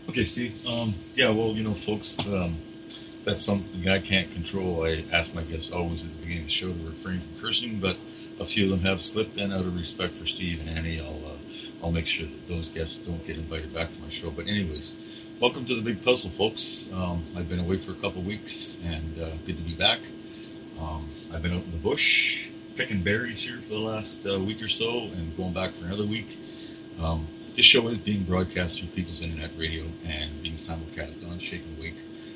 Okay, Steve. Yeah, well, folks, that's something I can't control. I ask my guests always at the beginning of the show to refrain from cursing, but a few of them have slipped, and out of respect for Steve and Annie, I'll make sure that those guests don't get invited back to my show. But anyways, welcome to the Big Puzzle, folks. I've been away for a couple weeks, and good to be back. I've been out in the bush picking berries here for the last week or so, and going back for another week. This show is being broadcast through People's Internet Radio and being simulcast on Shake and Wake.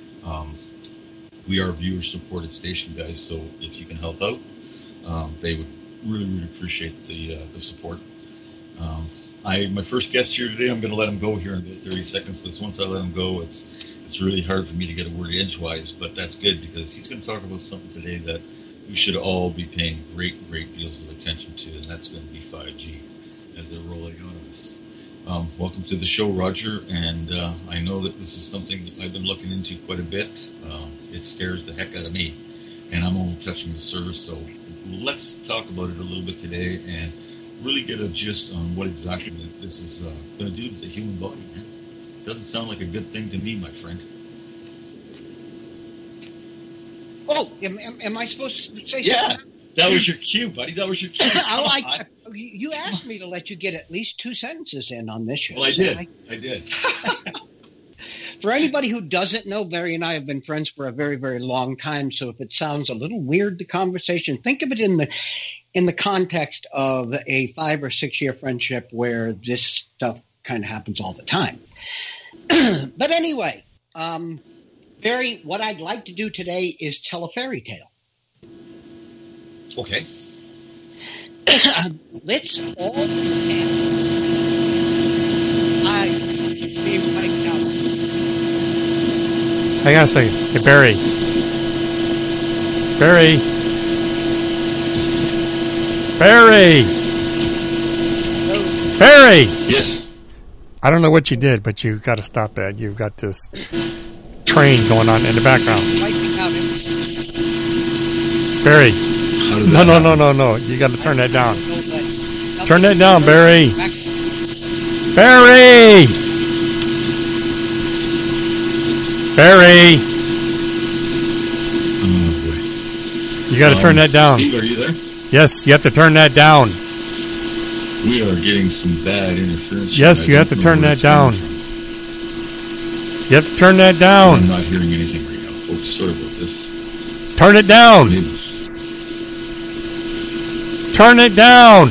We are a viewer-supported station, guys, so if you can help out, they would really, really appreciate the support. My first guest here today, I'm going to let him go here in about 30 seconds, because once I let him go, it's really hard for me to get a word edgewise, but that's good, because he's going to talk about something today that we should all be paying great, great deals of attention to, and that's going to be 5G as they're rolling out on us. Welcome to the show, Roger, and I know that this is something that I've been looking into quite a bit. It scares the heck out of me, and I'm only touching the surface, so let's talk about it a little bit today and really get a gist on what exactly this is going to do to the human body, man. Doesn't sound like a good thing to me, my friend. Oh, am I supposed to say something? Yeah. That was your cue, buddy. That was your cue. You asked me to let you get at least 2 sentences in on this show. Well, I did. For anybody who doesn't know, Barry and I have been friends for a very, very long time. So if it sounds a little weird, the conversation, think of it in the context of a 5 or 6 year friendship where this stuff kind of happens all the time. But anyway, Barry, what I'd like to do today is tell a fairy tale. Okay. Let's all pretend I'm being wiped out. Hang on a second. Hey, Barry. Barry. Barry. Hello? Barry. Yes. I don't know what you did, but you got to stop that. You've got this train going on in the background. Wiping out. Barry. No. You got to turn that down. Turn that down, Barry. Barry! Barry! You got to turn that down. Steve, are you there? Yes, you have to turn that down. We are getting some bad interference. Yes, you have to turn that down. You have to turn that down. I'm not hearing anything right now, folks. Sorry about this. Turn it down. Turn it down.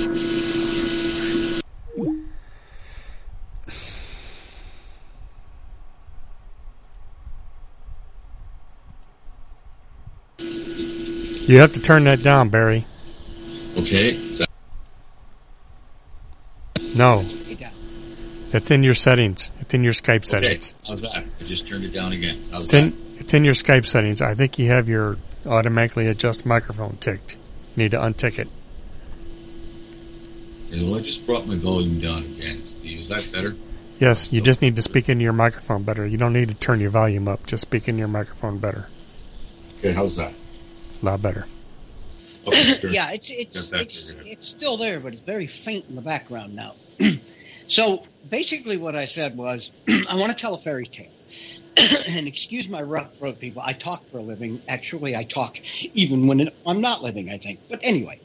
You have to turn that down, Barry. Okay. No. It's in your settings. It's in your Skype settings. How's that? I just turned it down again. It's in your Skype settings. I think you have your automatically adjust microphone ticked. You need to untick it. Okay, well, I just brought my volume down again, Steve. Is that better? Yes, you just need to speak into your microphone better. You don't need to turn your volume up. Just speak into your microphone better. Okay, how's that? A lot better. Okay, sure. Yeah, it's still there, but it's very faint in the background now. So basically what I said was, I want to tell a fairy tale. And excuse my rough throat, people. I talk for a living. Actually, I talk even when I'm not living, I think. But anyway,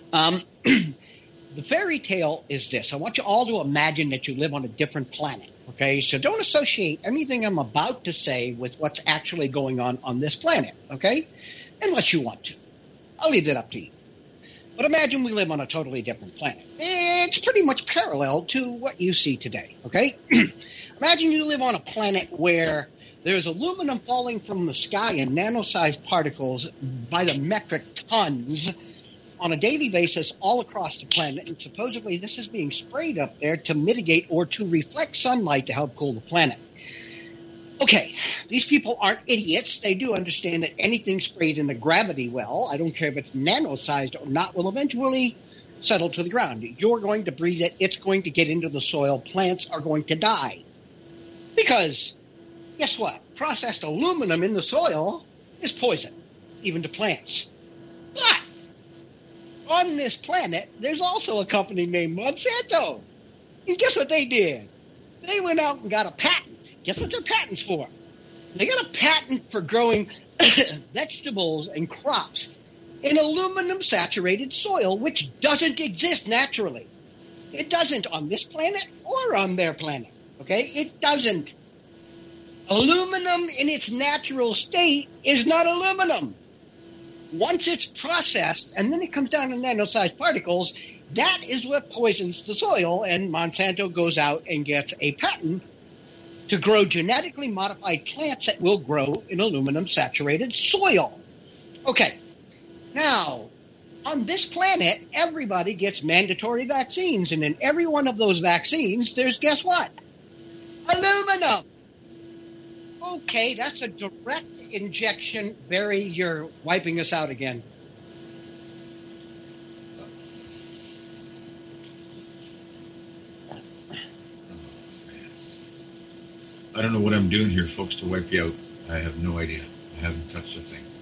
the fairy tale is this. I want you all to imagine that you live on a different planet. Okay, so don't associate anything I'm about to say with what's actually going on this planet. Okay, unless you want to. I'll leave it up to you. But imagine we live on a totally different planet. It's pretty much parallel to what you see today. Okay, imagine you live on a planet where there's aluminum falling from the sky in nano-sized particles by the metric tons on a daily basis all across the planet, and supposedly this is being sprayed up there to mitigate or to reflect sunlight to help cool the planet. Okay, these people aren't idiots. They do understand that anything sprayed in a gravity well, I don't care if it's nano-sized or not, will eventually settle to the ground. You're going to breathe it. It's going to get into the soil. Plants are going to die. Because, guess what? Processed aluminum in the soil is poison, even to plants. But on this planet, there's also a company named Monsanto. And guess what they did? They went out and got a patent Guess what their patent's for? They got a patent for growing vegetables and crops in aluminum-saturated soil, which doesn't exist naturally. It doesn't on this planet or on their planet. Okay? It doesn't. Aluminum in its natural state is not aluminum. Once it's processed and then it comes down in nano-sized particles, that is what poisons the soil, and Monsanto goes out and gets a patent to grow genetically modified plants that will grow in aluminum-saturated soil. Okay, now, on this planet, everybody gets mandatory vaccines, and in every one of those vaccines, there's, guess what? Aluminum. Okay, that's a direct injection. Barry, you're wiping us out again. I don't know what I'm doing here, folks, to wipe you out. I have no idea. I haven't touched a thing.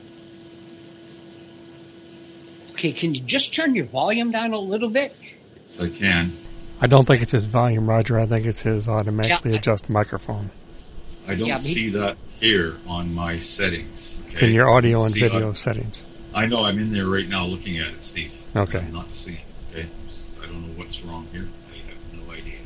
Okay, can you just turn your volume down a little bit? If I can. I don't think it's his volume, Roger. I think it's his automatically adjust microphone. I don't see that here on my settings. Okay? It's in your audio and video settings. I know. I'm in there right now looking at it, Steve. Okay. I'm not seeing it. Okay. I don't know what's wrong here. I have no idea.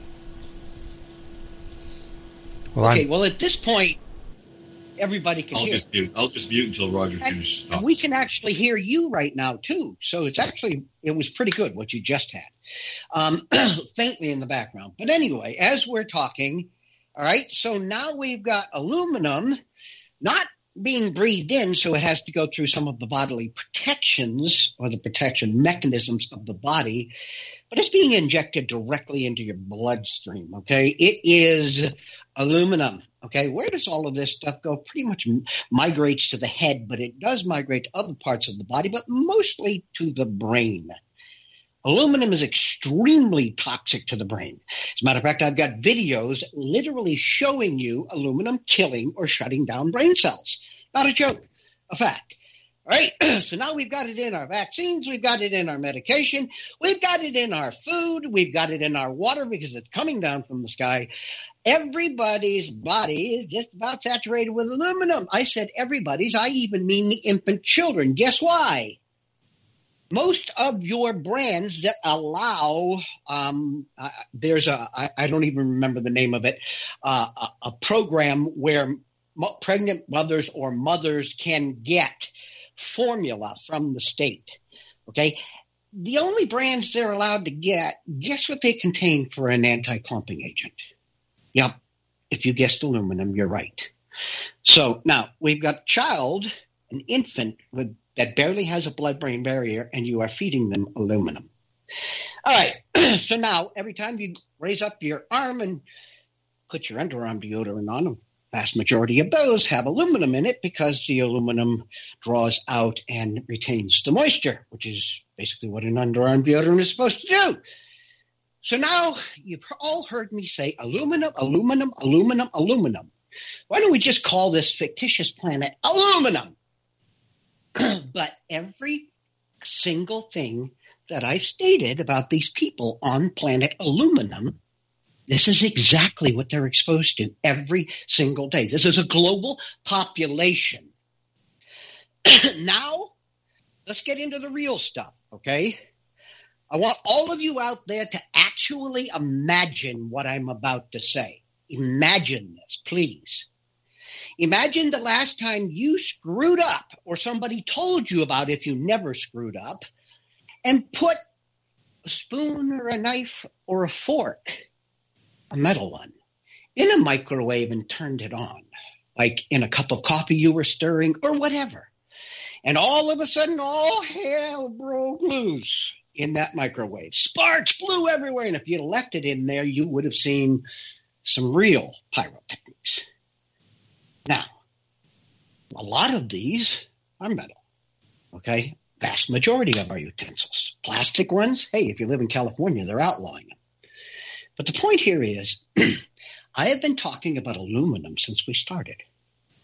Well, well, at this point, everybody can hear. I'll just mute until Roger finishes talking. And we can actually hear you right now, too. So it was pretty good what you just had. Faintly in the background. But anyway, as we're talking, all right, so now we've got aluminum not being breathed in, so it has to go through some of the bodily protections or the protection mechanisms of the body, but it's being injected directly into your bloodstream, okay? It is aluminum, okay? Where does all of this stuff go? Pretty much migrates to the head, but it does migrate to other parts of the body, but mostly to the brain. Aluminum is extremely toxic to the brain. As a matter of fact, I've got videos literally showing you aluminum killing or shutting down brain cells. Not a joke, a fact. All right, so now we've got it in our vaccines, we've got it in our medication, we've got it in our food, we've got it in our water because it's coming down from the sky. Everybody's body is just about saturated with aluminum. I said everybody's, I even mean the infant children. Guess why? Most of your brands that allow, there's I don't even remember the name of it, a program where pregnant mothers or mothers can get formula from the state, okay? The only brands they're allowed to get, guess what they contain for an anti-clumping agent? Yep, if you guessed aluminum, you're right. So now we've got a child, an infant that barely has a blood-brain barrier, and you are feeding them aluminum. All right, so now every time you raise up your arm and put your underarm deodorant on, a vast majority of those have aluminum in it because the aluminum draws out and retains the moisture, which is basically what an underarm deodorant is supposed to do. So now you've all heard me say aluminum, aluminum, aluminum, aluminum. Why don't we just call this fictitious planet aluminum? But every single thing that I've stated about these people on planet aluminum, this is exactly what they're exposed to every single day. This is a global population. Now, let's get into the real stuff, okay? I want all of you out there to actually imagine what I'm about to say. Imagine this, please. Imagine the last time you screwed up or somebody told you about if you never screwed up and put a spoon or a knife or a fork, a metal one, in a microwave and turned it on, like in a cup of coffee you were stirring or whatever. And all of a sudden, all hell broke loose in that microwave. Sparks flew everywhere. And if you'd left it in there, you would have seen some real pyrotechnics. Now, a lot of these are metal, okay? Vast majority of our utensils. Plastic ones, hey, if you live in California, they're outlawing them. But the point here is I have been talking about aluminum since we started.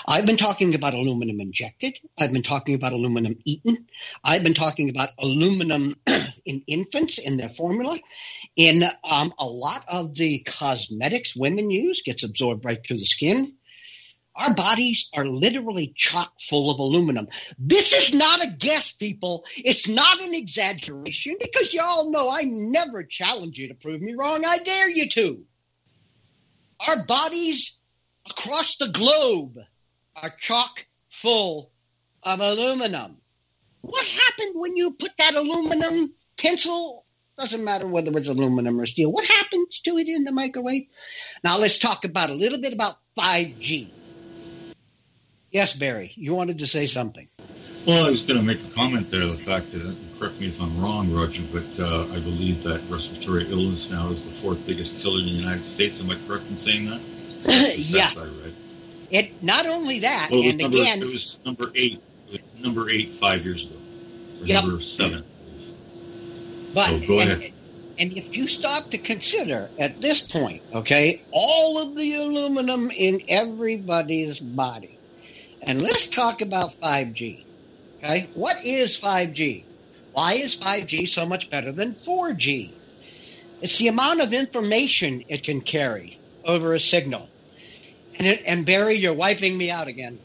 I've been talking about aluminum injected. I've been talking about aluminum eaten. I've been talking about aluminum in infants in their formula. In a lot of the cosmetics women use gets absorbed right through the skin. Our bodies are literally chock full of aluminum. This is not a guess, people. It's not an exaggeration, because you all know I never challenge you to prove me wrong. I dare you to. Our bodies across the globe are chock full of aluminum. What happened when you put that aluminum tinsel? Doesn't matter whether it's aluminum or steel. What happens to it in the microwave? Now let's talk about a little bit about 5G. Yes, Barry, you wanted to say something. Well, I was going to make the comment there, the fact that, correct me if I'm wrong, Roger, but I believe that respiratory illness now is the fourth biggest killer in the United States. Am I correct in saying that? Yeah. I read. It not only that, well, and again, it was number 8. Number 8 5 years ago. Or yep. Number 7. But so go ahead. And if you stop to consider at this point, okay, all of the aluminum in everybody's body. And let's talk about 5G. Okay, what is 5G? Why is 5G so much better than 4G? It's the amount of information it can carry over a signal. And Barry, you're wiping me out again.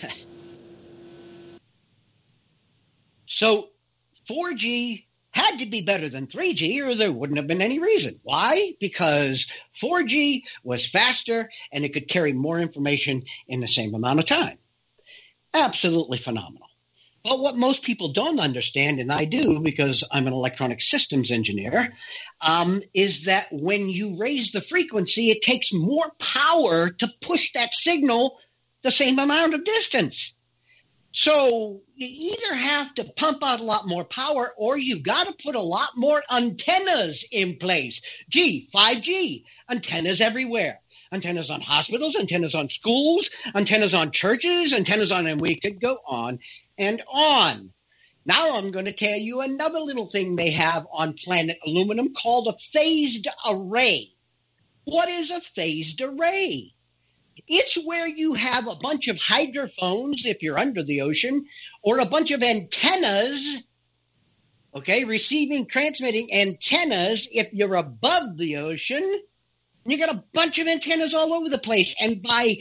So 4G had to be better than 3G, or there wouldn't have been any reason. Why? Because 4G was faster and it could carry more information in the same amount of time. Absolutely phenomenal. But what most people don't understand, and I do because I'm an electronic systems engineer, is that when you raise the frequency, it takes more power to push that signal the same amount of distance. So you either have to pump out a lot more power, or you've got to put a lot more antennas in place. 5G, antennas everywhere. Antennas on hospitals, antennas on schools, antennas on churches, antennas on, and we could go on and on. Now I'm going to tell you another little thing they have on Planet Aluminum called a phased array. What is a phased array? It's where you have a bunch of hydrophones if you're under the ocean, or a bunch of antennas, okay, receiving, transmitting antennas if you're above the ocean. You got a bunch of antennas all over the place. And by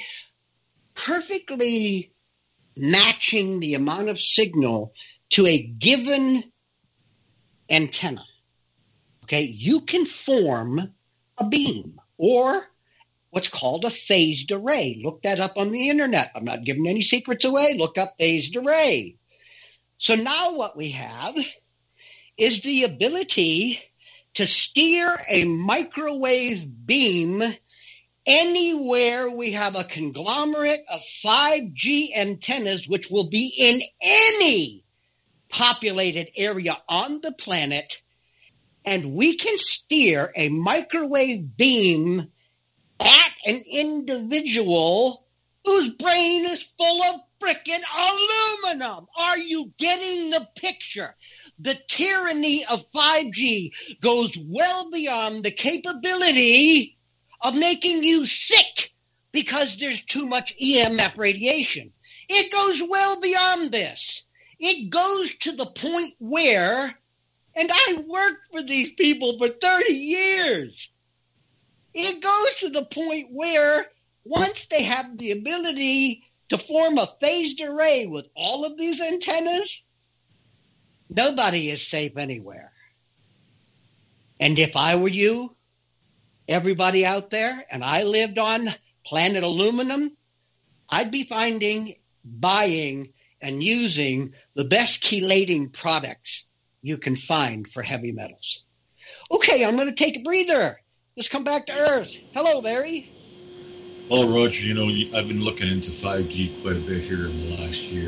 perfectly matching the amount of signal to a given antenna, okay, you can form a beam, or what's called a phased array. Look that up on the internet. I'm not giving any secrets away. Look up phased array. So now what we have is the ability to steer a microwave beam anywhere we have a conglomerate of 5G antennas, which will be in any populated area on the planet, and we can steer a microwave beam at an individual whose brain is full of frickin' aluminum. Are you getting the picture? The tyranny of 5G goes well beyond the capability of making you sick because there's too much EMF radiation. It goes well beyond this. It goes to the point where, and I worked for these people for 30 years, it goes to the point where once they have the ability to form a phased array with all of these antennas, nobody is safe anywhere. And if I were you, everybody out there, and I lived on Planet Aluminum, I'd be buying, and using the best chelating products you can find for heavy metals. Okay, I'm going to take a breather. Let's come back to Earth. Hello, Barry. Well, Roger, I've been looking into 5G quite a bit here in the last year,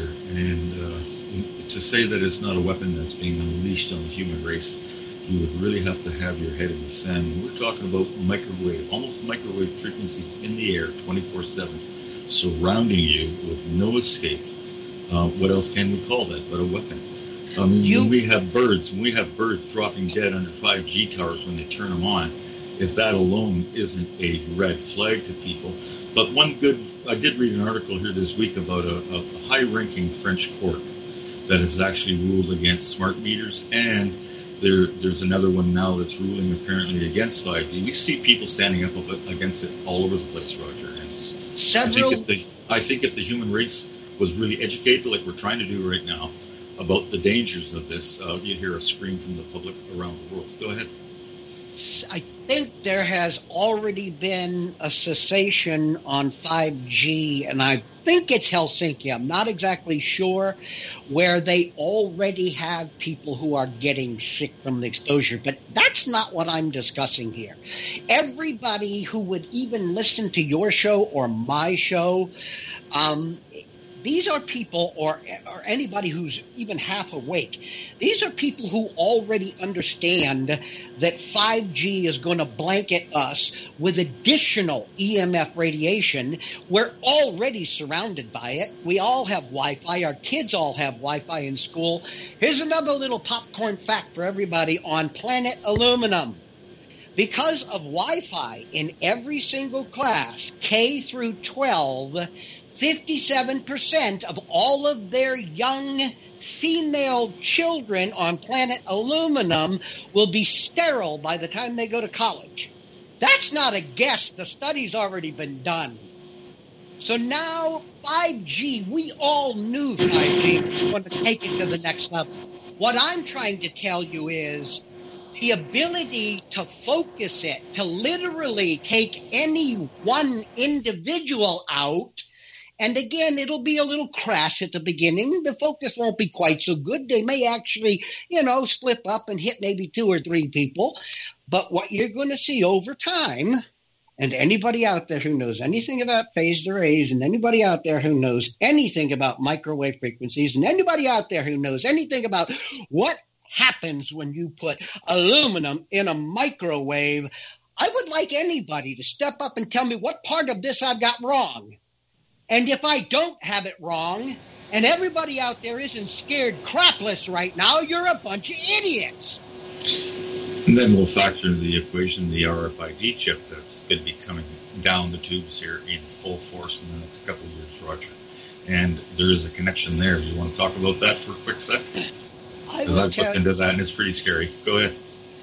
and to say that it's not a weapon that's being unleashed on the human race, you would really have to have your head in the sand. We're talking about almost microwave frequencies in the air 24/7, surrounding you with no escape. What else can we call that but a weapon? When we have birds dropping dead under 5G towers when they turn them on, if that alone isn't a red flag to people. But I did read an article here this week about a high-ranking French court that has actually ruled against smart meters, and there's another one now that's ruling apparently against 5G. We see people standing up against it all over the place, Roger. And I think if the human race was really educated, like we're trying to do right now, about the dangers of this, you'd hear a scream from the public around the world. Go ahead. I think there has already been a cessation on 5G, and I think it's Helsinki. I'm not exactly sure, where they already have people who are getting sick from the exposure. But that's not what I'm discussing here. Everybody who would even listen to your show or my show, these are people, or anybody who's even half awake, these are people who already understand that 5G is going to blanket us with additional EMF radiation. We're already surrounded by it. We all have Wi-Fi. Our kids all have Wi-Fi in school. Here's another little popcorn fact for everybody on Planet Aluminum. Because of Wi-Fi in every single class, K through 12, 57% of all of their young female children on Planet Aluminum will be sterile by the time they go to college. That's not a guess. The study's already been done. So now 5G, we all knew 5G was going to take it to the next level. What I'm trying to tell you is the ability to focus it, to literally take any one individual out. And again, it'll be a little crass at the beginning. The focus won't be quite so good. They may actually, slip up and hit maybe 2 or 3 people. But what you're going to see over time, and anybody out there who knows anything about phased arrays, and anybody out there who knows anything about microwave frequencies, and anybody out there who knows anything about what happens when you put aluminum in a microwave, I would like anybody to step up and tell me what part of this I've got wrong. And if I don't have it wrong, and everybody out there isn't scared crapless right now, you're a bunch of idiots. And then we'll factor into the equation the RFID chip that's going to be coming down the tubes here in full force in the next couple of years, Roger. And there is a connection there. You want to talk about that for a quick second? Because I've looked into that, and it's pretty scary. Go ahead.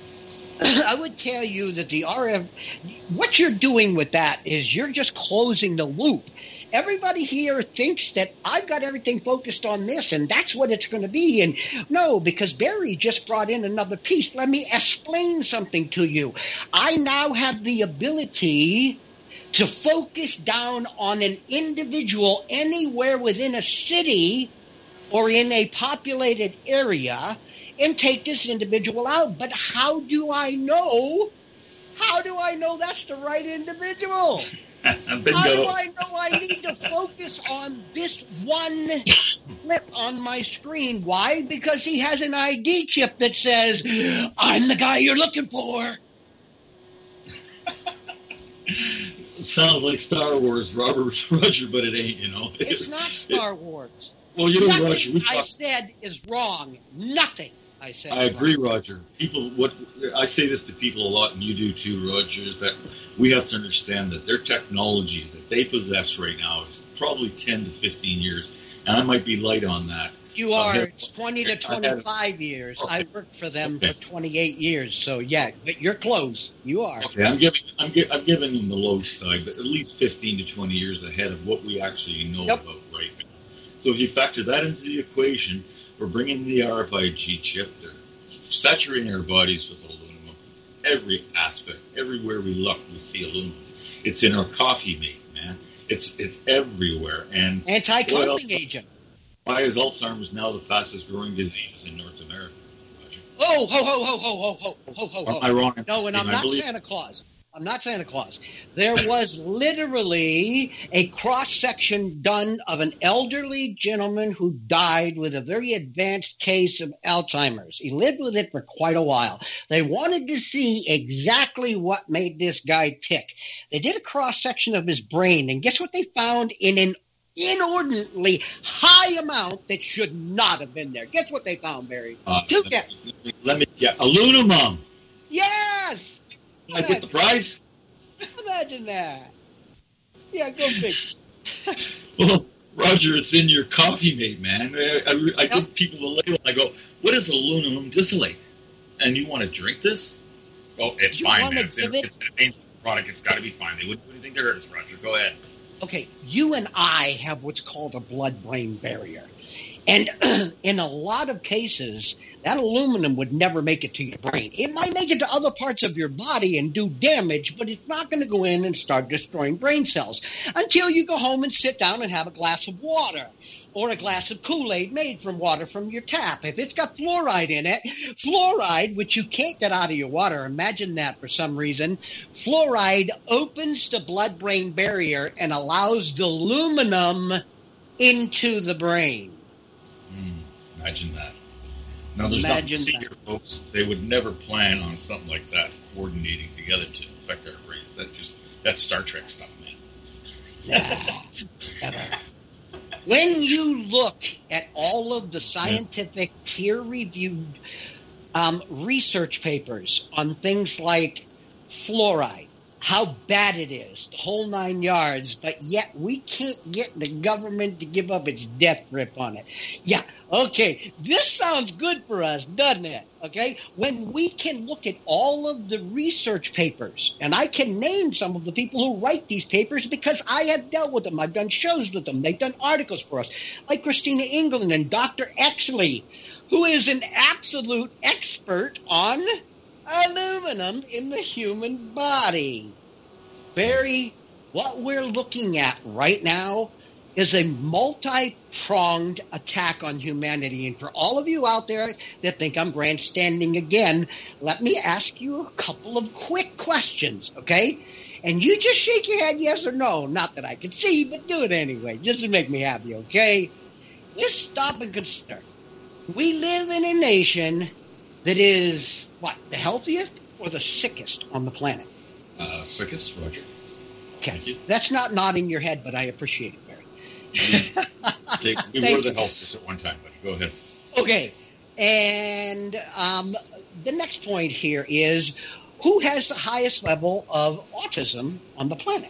I would tell you that what you're doing with that is you're just closing the loop. Everybody here thinks that I've got everything focused on this, and that's what it's going to be. And no, because Barry just brought in another piece. Let me explain something to you. I now have the ability to focus down on an individual anywhere within a city or in a populated area and take this individual out. But how do I know? How do I know that's the right individual? How do I know I need to focus on this one clip on my screen? Why? Because he has an ID chip that says, I'm the guy you're looking for. It sounds like Star Wars, Roger, but it ain't, It's not Star Wars. Well, Nothing Roger, I said is wrong. Nothing I said. I agree, Roger. I say this to people a lot, and you do too, Roger, is that we have to understand that their technology that they possess right now is probably 10 to 15 years, and I might be light on that. You are. It's 20 to 25 years. Okay. I worked for them for 28 years, so yeah, but you're close. You are. Okay, I'm giving them the low side, but at least 15 to 20 years ahead of what we actually know about right now. So if you factor that into the equation, we're bringing the RFID chip. They're saturating our bodies with aluminum. Every aspect, everywhere we look, we see aluminum. It's in our coffee mate, man. It's everywhere. And anti-clumping agent. Why is Alzheimer's now the fastest growing disease in North America, Roger? Oh, ho. Am I wrong? No, and I'm not Santa Claus. I'm not Santa Claus. There was literally a cross-section done of an elderly gentleman who died with a very advanced case of Alzheimer's. He lived with it for quite a while. They wanted to see exactly what made this guy tick. They did a cross-section of his brain, and guess what they found in an inordinately high amount that should not have been there? Guess what they found, Barry? Let me get aluminum. Yes! I get the prize? Imagine that. Yeah, go big. Well, Roger, it's in your coffee mate, man. I give people the label. I go, what is aluminum distillate? And you want to drink this? Oh, it's fine, man. It's an ancient product. It's got to be fine. What do you think there is, Roger? Go ahead. Okay, you and I have what's called a blood-brain barrier. And in a lot of cases, that aluminum would never make it to your brain. It might make it to other parts of your body and do damage, but it's not going to go in and start destroying brain cells until you go home and sit down and have a glass of water or a glass of Kool-Aid made from water from your tap. If it's got fluoride in it, fluoride, which you can't get out of your water, imagine that for some reason, fluoride opens the blood-brain barrier and allows the aluminum into the brain. Imagine that. Now, there's nothing to see here, folks. They would never plan on something like that coordinating together to affect our brains. That's Star Trek stuff, man. When you look at all of the scientific peer-reviewed research papers on things like fluoride, how bad it is, the whole 9 yards, but yet we can't get the government to give up its death grip on it. Yeah, okay, this sounds good for us, doesn't it? Okay, when we can look at all of the research papers, and I can name some of the people who write these papers because I have dealt with them. I've done shows with them. They've done articles for us, like Christina England and Dr. Exley, who is an absolute expert on aluminum in the human body. Barry, what we're looking at right now is a multi-pronged attack on humanity. And for all of you out there that think I'm grandstanding again, let me ask you a couple of quick questions, okay? And you just shake your head yes or no. Not that I can see, but do it anyway, just to make me happy, okay? Just stop and consider. We live in a nation that is, what, the healthiest or the sickest on the planet? Sickest, Roger. Okay. That's not nodding your head, but I appreciate it, Barry. We were the healthiest at one time, but go ahead. Okay. And the next point here is, who has the highest level of autism on the planet?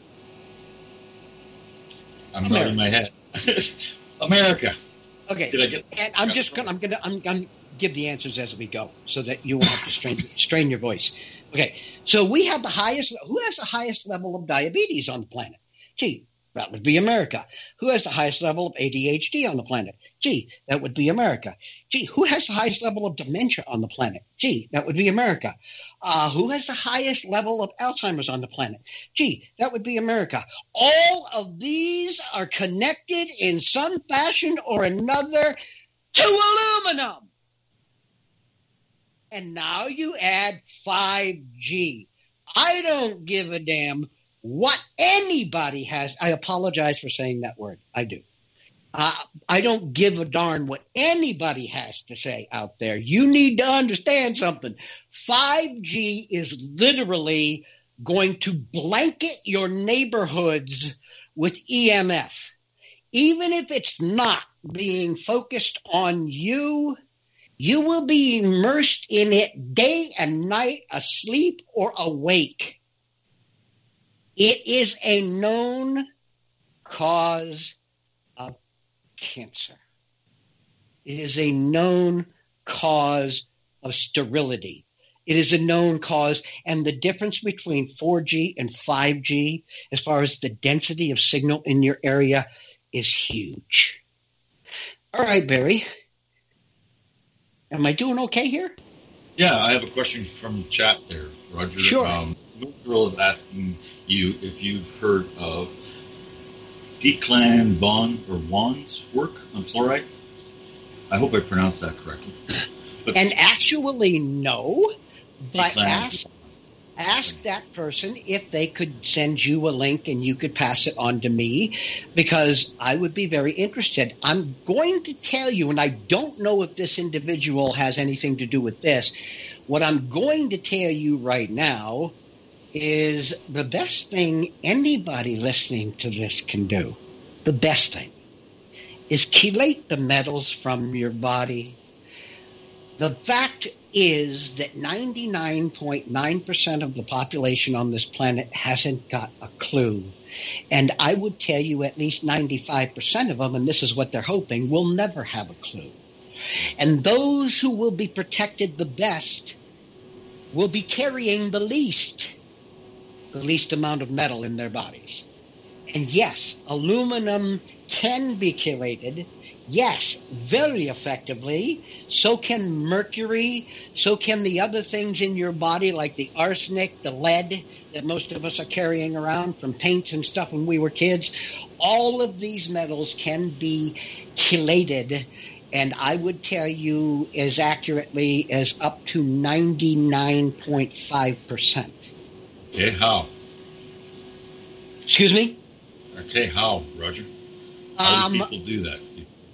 I'm nodding my head. America. Okay. Did I get? And I'm gonna give the answers as we go, so that you won't have to strain your voice. Okay. So we have the highest. Who has the highest level of diabetes on the planet? Gee, that would be America. Who has the highest level of ADHD on the planet? Gee, that would be America. Gee, who has the highest level of dementia on the planet? Gee, that would be America. Who has the highest level of Alzheimer's on the planet? Gee, that would be America. All of these are connected in some fashion or another to aluminum. And now you add 5G. I don't give a damn what anybody has. I apologize for saying that word. I do. I don't give a darn what anybody has to say out there. You need to understand something. 5G is literally going to blanket your neighborhoods with EMF. Even if it's not being focused on you, you will be immersed in it day and night, asleep or awake. It is a known cause of cancer. It is a known cause of sterility. It is a known cause, and the difference between 4G and 5G, as far as the density of signal in your area, is huge. All right, Barry. Am I doing okay here? Yeah, I have a question from chat there, Roger. Sure. Girl is asking you if you've heard of Declan Vaughn's work on fluoride. I hope I pronounced that correctly. And actually, no. But ask that person if they could send you a link and you could pass it on to me, because I would be very interested. I'm going to tell you, and I don't know if this individual has anything to do with this. What I'm going to tell you right now is the best thing anybody listening to this can do, the best thing, is chelate the metals from your body. The fact is that 99.9% of the population on this planet hasn't got a clue. And I would tell you at least 95% of them, and this is what they're hoping, will never have a clue. And those who will be protected the best will be carrying the least amount of metal in their bodies. And yes, aluminum can be chelated. Yes, very effectively. So can mercury. So can the other things in your body like the arsenic, the lead that most of us are carrying around from paints and stuff when we were kids. All of these metals can be chelated, and I would tell you as accurately as up to 99.5%. Okay, how? Excuse me? Okay, how, Roger? How do people do that?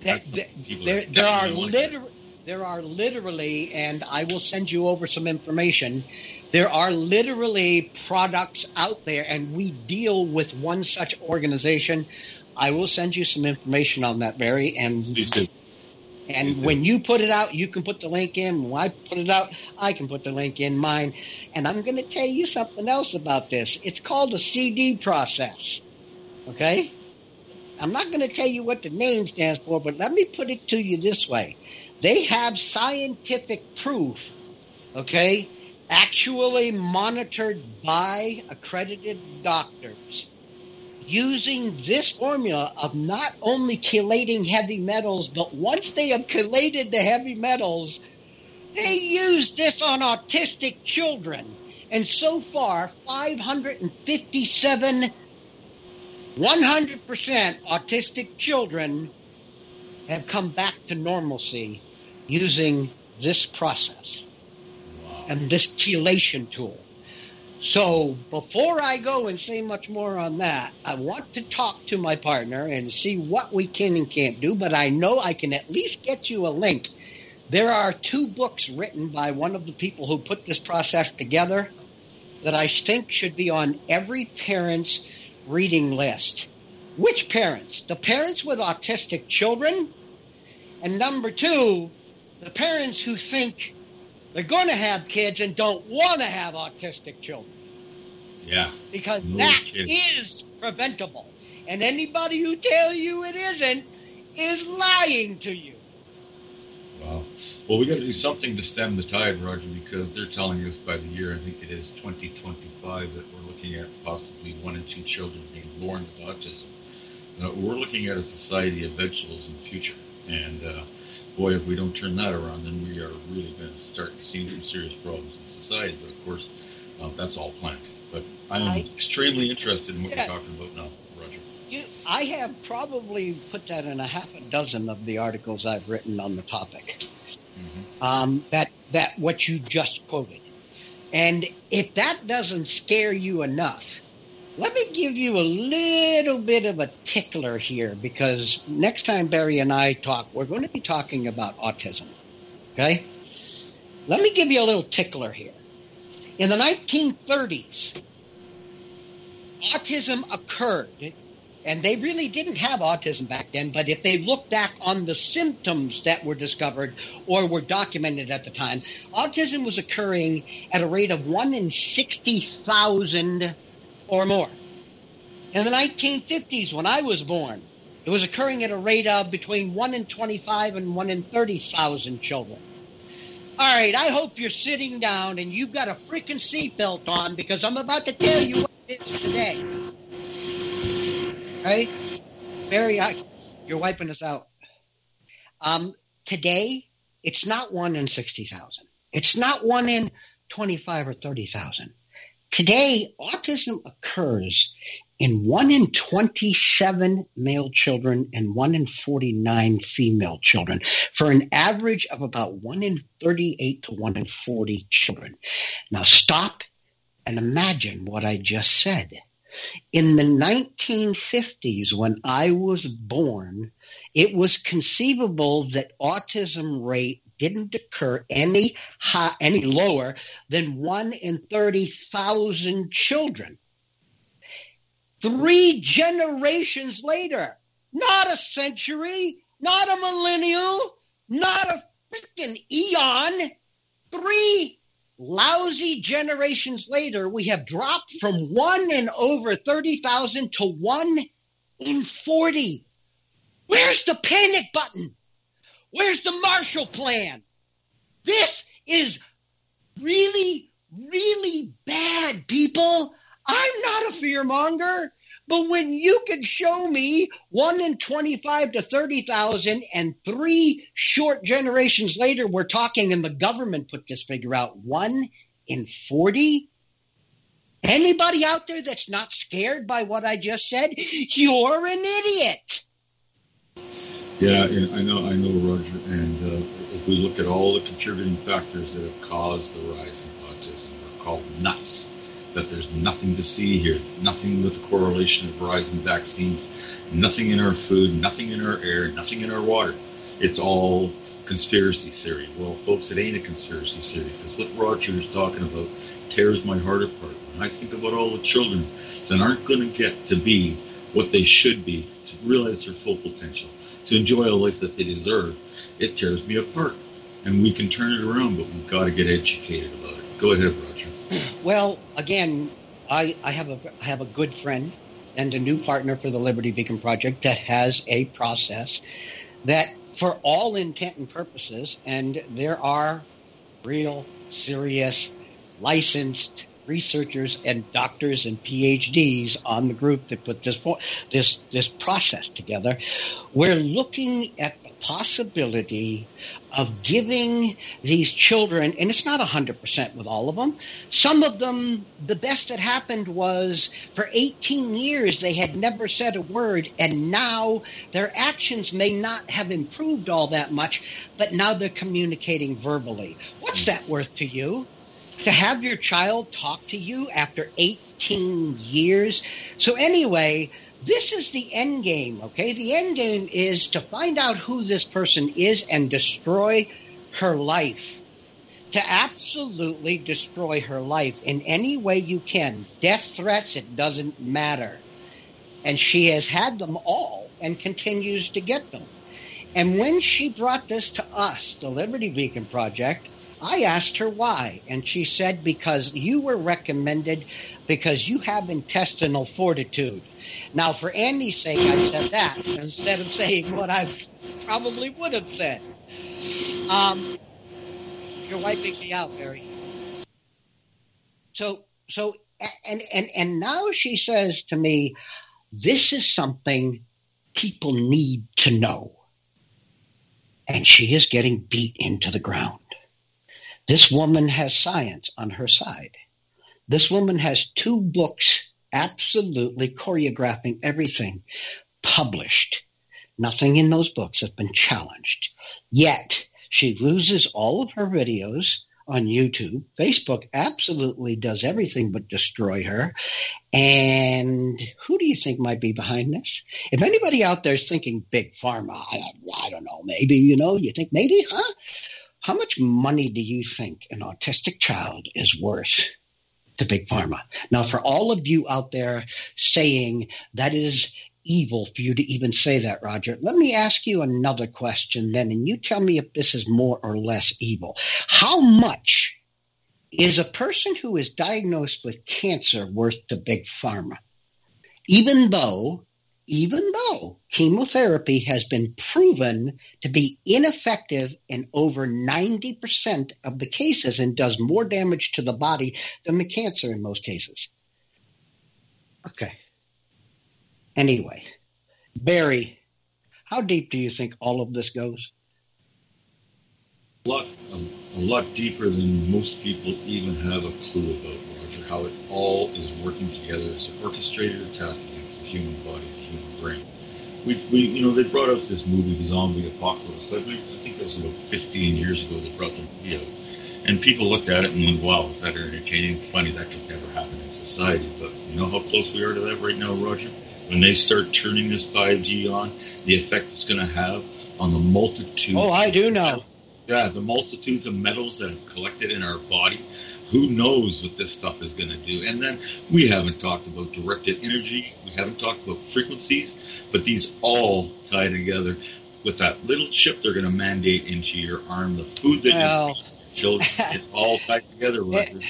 There are literally, and I will send you over some information, there are literally products out there, and we deal with one such organization. I will send you some information on that, Barry. And please do. And when you put it out, you can put the link in. When I put it out, I can put the link in mine. And I'm going to tell you something else about this. It's called a CD process. Okay? I'm not going to tell you what the name stands for, but let me put it to you this way. They have scientific proof, okay, actually monitored by accredited doctors, using this formula of not only chelating heavy metals, but once they have chelated the heavy metals, they use this on autistic children. And so far, 557 100% autistic children have come back to normalcy using this process and this chelation tool. So before I go and say much more on that, I want to talk to my partner and see what we can and can't do, but I know I can at least get you a link. There are 2 books written by one of the people who put this process together that I think should be on every parent's reading list. Which parents? The parents with autistic children, and number 2, the parents who think they're going to have kids and don't want to have autistic children. Yeah. Because that is preventable. And anybody who tells you it isn't is lying to you. Wow. Well, we got to do something to stem the tide, Roger, because they're telling us by the year, I think it is 2025, that we're looking at possibly 1 in 2 children being born with autism. We're looking at a society of vegetables in the future. And boy, if we don't turn that around, then we are really going to start seeing some serious problems in society. But of course, that's all planned. But I'm extremely interested in what you're talking about now, Roger. I have probably put that in a half a dozen of the articles I've written on the topic. Mm-hmm. That what you just quoted. And if that doesn't scare you enough, let me give you a little bit of a tickler here, because next time Barry and I talk, we're going to be talking about autism. Okay? Let me give you a little tickler here. In the 1930s, autism occurred, and they really didn't have autism back then, but if they look back on the symptoms that were discovered or were documented at the time, autism was occurring at a rate of 1 in 60,000 or more. In the 1950s, when I was born, it was occurring at a rate of between 1 in 25 and 1 in 30,000 children. All right, I hope you're sitting down and you've got a freaking seatbelt on, because I'm about to tell you what it is today. Right? Barry, you're wiping us out. Today, it's not 1 in 60,000. It's not 1 in 25 or 30,000. Today, autism occurs in 1 in 27 male children and 1 in 49 female children, for an average of about 1 in 38 to 1 in 40 children. Now stop and imagine what I just said. In the 1950s, when I was born, it was conceivable that autism rate didn't occur any lower than 1 in 30,000 children. 3 generations later, not a century, not a millennial, not a freaking eon, 3 lousy generations later, we have dropped from 1 in over 30,000 to 1 in 40. Where's the panic button? Where's the Marshall Plan? This is really, really bad, people. I'm not a fearmonger, but when you can show me 1 in 25 to 30,000 and 3 short generations later, we're talking, and the government put this figure out, 1 in 40. Anybody out there that's not scared by what I just said, you're an idiot. Yeah, I know, Roger. And if we look at all the contributing factors that have caused the rise in autism, we're called nuts. That there's nothing to see here, nothing with the correlation of rising vaccines, nothing in our food, nothing in our air, nothing in our water. It's all conspiracy theory. Well, folks, it ain't a conspiracy theory, because what Roger is talking about tears my heart apart. When I think about all the children that aren't going to get to be what they should be, to realize their full potential, to enjoy a life that they deserve, it tears me apart. And we can turn it around, but we've got to get educated about it. Go ahead, Roger. Well, again, I have a good friend and a new partner for the Liberty Beacon Project that has a process that, for all intent and purposes, and there are real, serious, licensed researchers and doctors and PhDs on the group that put this process together. We're looking at the possibility of giving these children, and it's not 100% with all of them. Some of them, the best that happened was for 18 years they had never said a word, and now their actions may not have improved all that much, but now they're communicating verbally. What's that worth to you? To have your child talk to you after 18 years? So anyway, this is the end game, okay? The end game is to find out who this person is and destroy her life. To absolutely destroy her life in any way you can. Death threats, it doesn't matter. And she has had them all and continues to get them. And when she brought this to us, the Liberty Beacon Project, I asked her why, and she said, because you were recommended, because you have intestinal fortitude. Now, for Andy's sake, I said that instead of saying what I probably would have said. You're wiping me out, Barry. So, and now she says to me, this is something people need to know. And she is getting beat into the ground. This woman has science on her side. This woman has 2 books absolutely choreographing everything published. Nothing in those books has been challenged. Yet she loses all of her videos on YouTube. Facebook absolutely does everything but destroy her. And who do you think might be behind this? If anybody out there is thinking big pharma, I don't know, maybe, you think maybe, huh? How much money do you think an autistic child is worth to Big Pharma? Now, for all of you out there saying that is evil for you to even say that, Roger, let me ask you another question then, and you tell me if this is more or less evil. How much is a person who is diagnosed with cancer worth to Big Pharma? Even though chemotherapy has been proven to be ineffective in over 90% of the cases and does more damage to the body than the cancer in most cases. Okay. Anyway, Barry, how deep do you think all of this goes? A lot deeper than most people even have a clue about, Roger, how it all is working together as an orchestrated attack against the human body, the human brain. They brought out this movie, Zombie Apocalypse. I think it was about 15 years ago they brought the movie out. And people looked at it and went, wow, is that entertaining? Funny, that could never happen in society. But you know how close we are to that right now, Roger? When they start turning this 5G on, the effect it's going to have on the multitudes. Oh, I do know. Yeah, the multitudes of metals that have collected in our body. Who knows what this stuff is going to do? And then we haven't talked about directed energy. We haven't talked about frequencies. But these all tie together with that little chip they're going to mandate into your arm, the food that It's all tied together, Roger.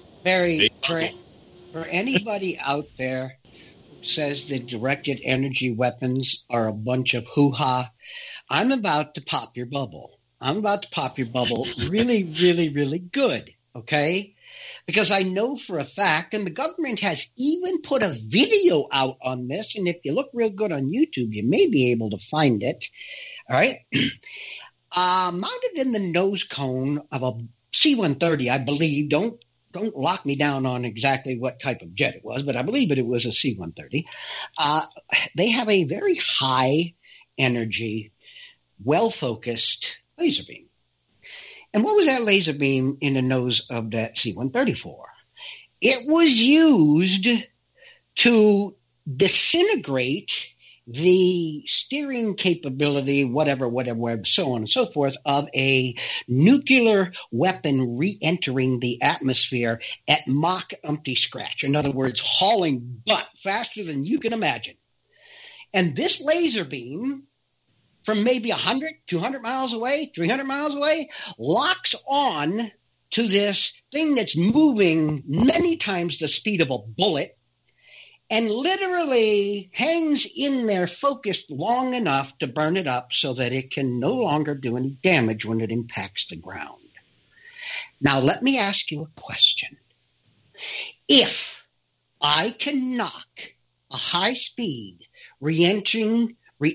For anybody out there who says that directed energy weapons are a bunch of hoo-ha, I'm about to pop your bubble. I'm about to pop your bubble really, really, really good, okay? Because I know for a fact, and the government has even put a video out on this, and if you look real good on YouTube, you may be able to find it, all right? Mounted in the nose cone of a C-130, I believe. Don't lock me down on exactly what type of jet it was, but I believe it was a C-130. They have a very high energy, well-focused laser beam. And what was that laser beam in the nose of that C-130 for? It was used to disintegrate the steering capability, whatever, so on and so forth, of a nuclear weapon re-entering the atmosphere at Mach empty scratch. In other words, hauling butt faster than you can imagine. And this laser beam, from maybe 100, 200 miles away, 300 miles away, locks on to this thing that's moving many times the speed of a bullet, and literally hangs in there focused long enough to burn it up so that it can no longer do any damage when it impacts the ground. Now, let me ask you a question. If I can knock a high-speed re-entering,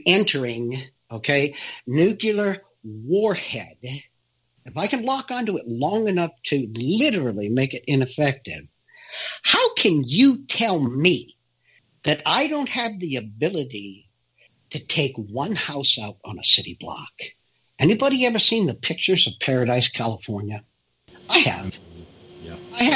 nuclear warhead, if I can lock onto it long enough to literally make it ineffective, how can you tell me that I don't have the ability to take one house out on a city block? Anybody ever seen the pictures of Paradise, California? I have. Yeah.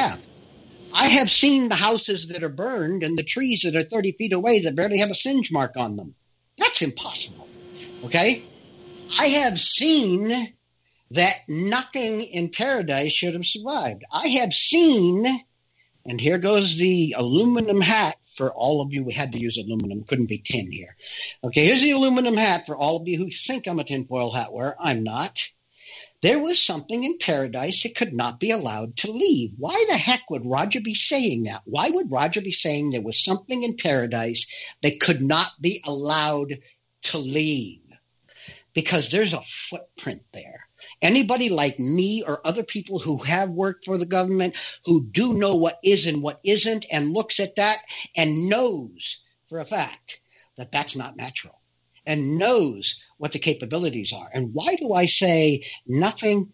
I have seen the houses that are burned and the trees that are 30 feet away that barely have a singe mark on them. That's impossible. Okay? I have seen that nothing in Paradise should have survived. I have seen, and here goes the aluminum hat for all of you. We had to use aluminum, couldn't be tin here. Okay, here's the aluminum hat for all of you who think I'm a tinfoil hat wearer. I'm not. There was something in Paradise that could not be allowed to leave. Why the heck would Roger be saying that? Why would Roger be saying there was something in Paradise that could not be allowed to leave? Because there's a footprint there. Anybody like me or other people who have worked for the government who do know what is and what isn't and looks at that and knows for a fact that that's not natural and knows what the capabilities are. And why do I say nothing,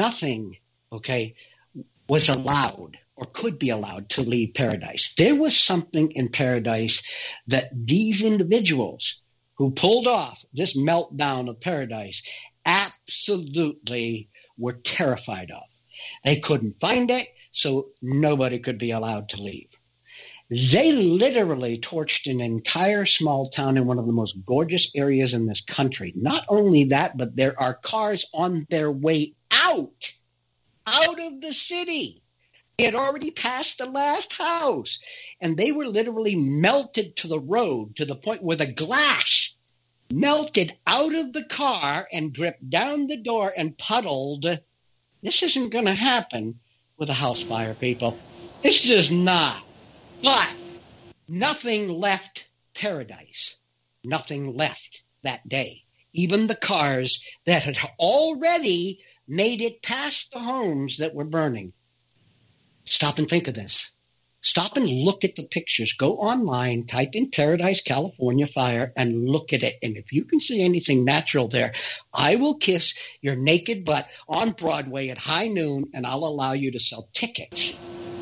okay, was allowed or could be allowed to leave Paradise? There was something in Paradise that these individuals who pulled off this meltdown of Paradise absolutely were terrified of. They couldn't find it, so nobody could be allowed to leave. They literally torched an entire small town in one of the most gorgeous areas in this country. Not only that, but there are cars on their way out of the city. They had already passed the last house, and they were literally melted to the road to the point where the glass melted out of the car and dripped down the door and puddled. This isn't going to happen with a house fire, people. It's just not. But nothing left Paradise. Nothing left that day. Even the cars that had already made it past the homes that were burning. Stop and think of this. Stop and look at the pictures. Go online, type in Paradise, California fire, and look at it. And if you can see anything natural there, I will kiss your naked butt on Broadway at high noon, and I'll allow you to sell tickets.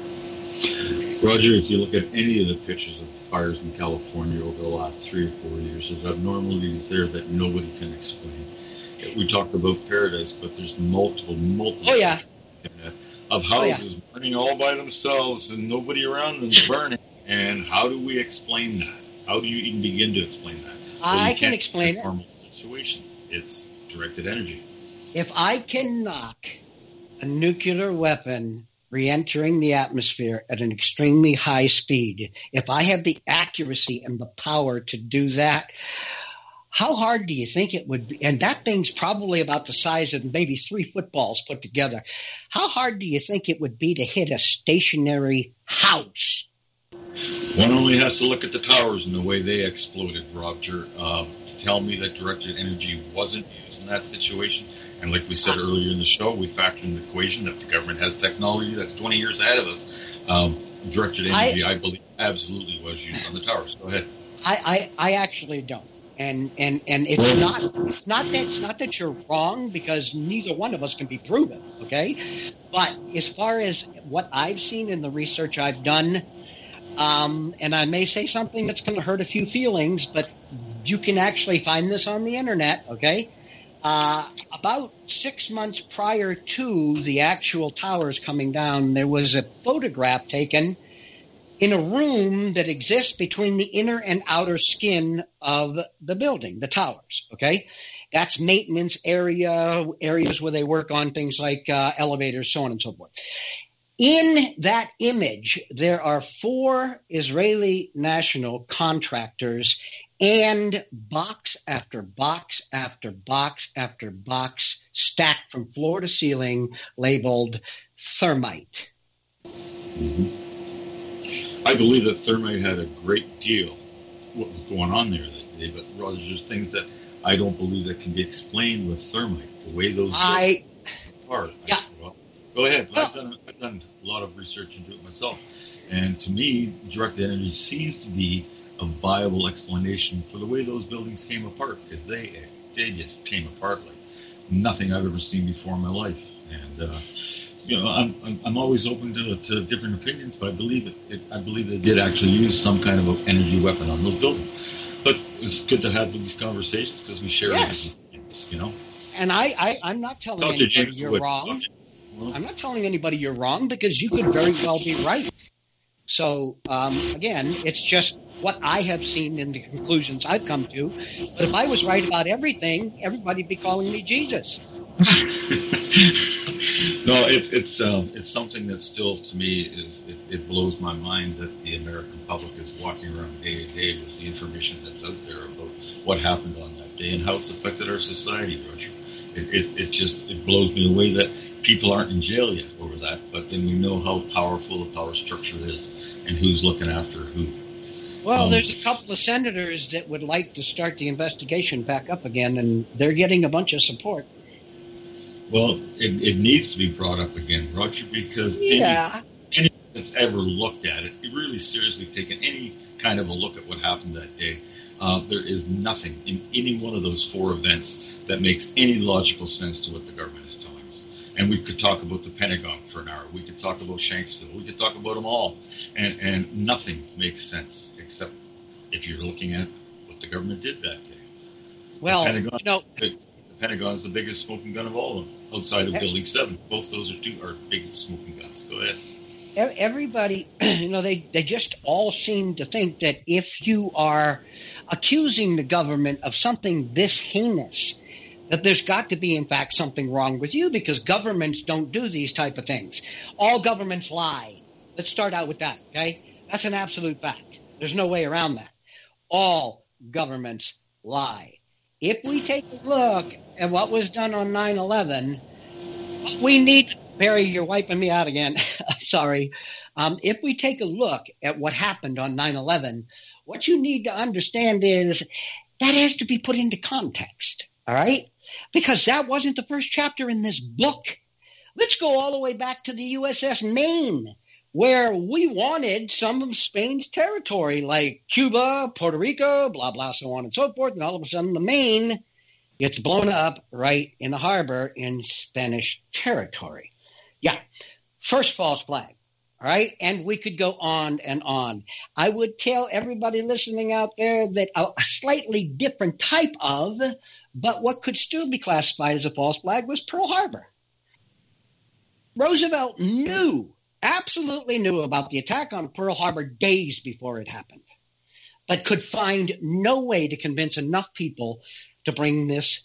Roger, if you look at any of the pictures of fires in California over the last 3 or 4 years, there's abnormalities there that nobody can explain. We talked about Paradise, but there's multiple Oh, yeah. Of houses burning all by themselves and nobody around them burning. And how do we explain that? How do you even begin to explain that? I can explain it. Normal situation. It's directed energy. If I can knock a nuclear weapon re-entering the atmosphere at an extremely high speed, if I have the accuracy and the power to do that, how hard do you think it would be? And that thing's probably about the size of maybe 3 footballs put together. How hard do you think it would be to hit a stationary house? One only has to look at the towers and the way they exploded, Roger, to tell me that directed energy wasn't used in that situation. And like we said earlier in the show, we factored in the equation that the government has technology that's 20 years ahead of us. Directed energy, I believe, absolutely was used on the towers. Go ahead. I actually don't. And it's not that you're wrong, because neither one of us can be proven, okay? But as far as what I've seen in the research I've done, and I may say something that's going to hurt a few feelings, but you can actually find this on the internet, okay? About 6 months prior to the actual towers coming down, there was a photograph taken in a room that exists between the inner and outer skin of the building, the towers, okay? That's maintenance areas where they work on things like elevators, so on and so forth. In that image, there are 4 Israeli national contractors and box after box after box after box stacked from floor to ceiling labeled thermite. Mm-hmm. I believe that thermite had a great deal what was going on there that day, but rather just things that I don't believe that can be explained with thermite. The way those apart. Yeah. Well, go ahead. I've done a lot of research into it myself, and to me, directed energy seems to be a viable explanation for the way those buildings came apart, because they just came apart like nothing I've ever seen before in my life. And I'm always open to different opinions, but I believe they did actually use some kind of an energy weapon on those buildings. But it's good to have these conversations because we share different opinions, And I'm not telling anybody you're wrong. I'm not telling anybody you're wrong, because you could very well be right. So, again, it's just what I have seen and the conclusions I've come to. But if I was right about everything, everybody'd be calling me Jesus. No, it's something that still, to me, it blows my mind that the American public is walking around day to day with the information that's out there about what happened on that day and how it's affected our society, Roger. It blows me away that people aren't in jail yet over that, but then we know how powerful the power structure is and who's looking after who. Well, there's a couple of senators that would like to start the investigation back up again, and they're getting a bunch of support. Well, it needs to be brought up again, Roger, because anyone that's ever looked at it, really seriously taken any kind of a look at what happened that day, there is nothing in any one of those 4 events that makes any logical sense to what the government is telling us. And we could talk about the Pentagon for an hour. We could talk about Shanksville. We could talk about them all. And nothing makes sense except if you're looking at what the government did that day. Well, the Pentagon is the biggest smoking gun of all of them, outside of Building 7. Both those are big smoking guns. Go ahead. Everybody, they just all seem to think that if you are accusing the government of something this heinous, that there's got to be, in fact, something wrong with you, because governments don't do these type of things. All governments lie. Let's start out with that, okay? That's an absolute fact. There's no way around that. All governments lie. If we take a look at what was done on 9/11, we need – Barry, you're wiping me out again. Sorry. If we take a look at what happened on 9/11, what you need to understand is that has to be put into context, all right? Because that wasn't the first chapter in this book. Let's go all the way back to the USS Maine, where we wanted some of Spain's territory, like Cuba, Puerto Rico, blah, blah, so on and so forth. And all of a sudden, the Maine gets blown up right in the harbor in Spanish territory. Yeah, first false flag. All right. And we could go on and on. I would tell everybody listening out there that a slightly different type of, but what could still be classified as a false flag, was Pearl Harbor. Roosevelt absolutely knew about the attack on Pearl Harbor days before it happened, but could find no way to convince enough people to bring this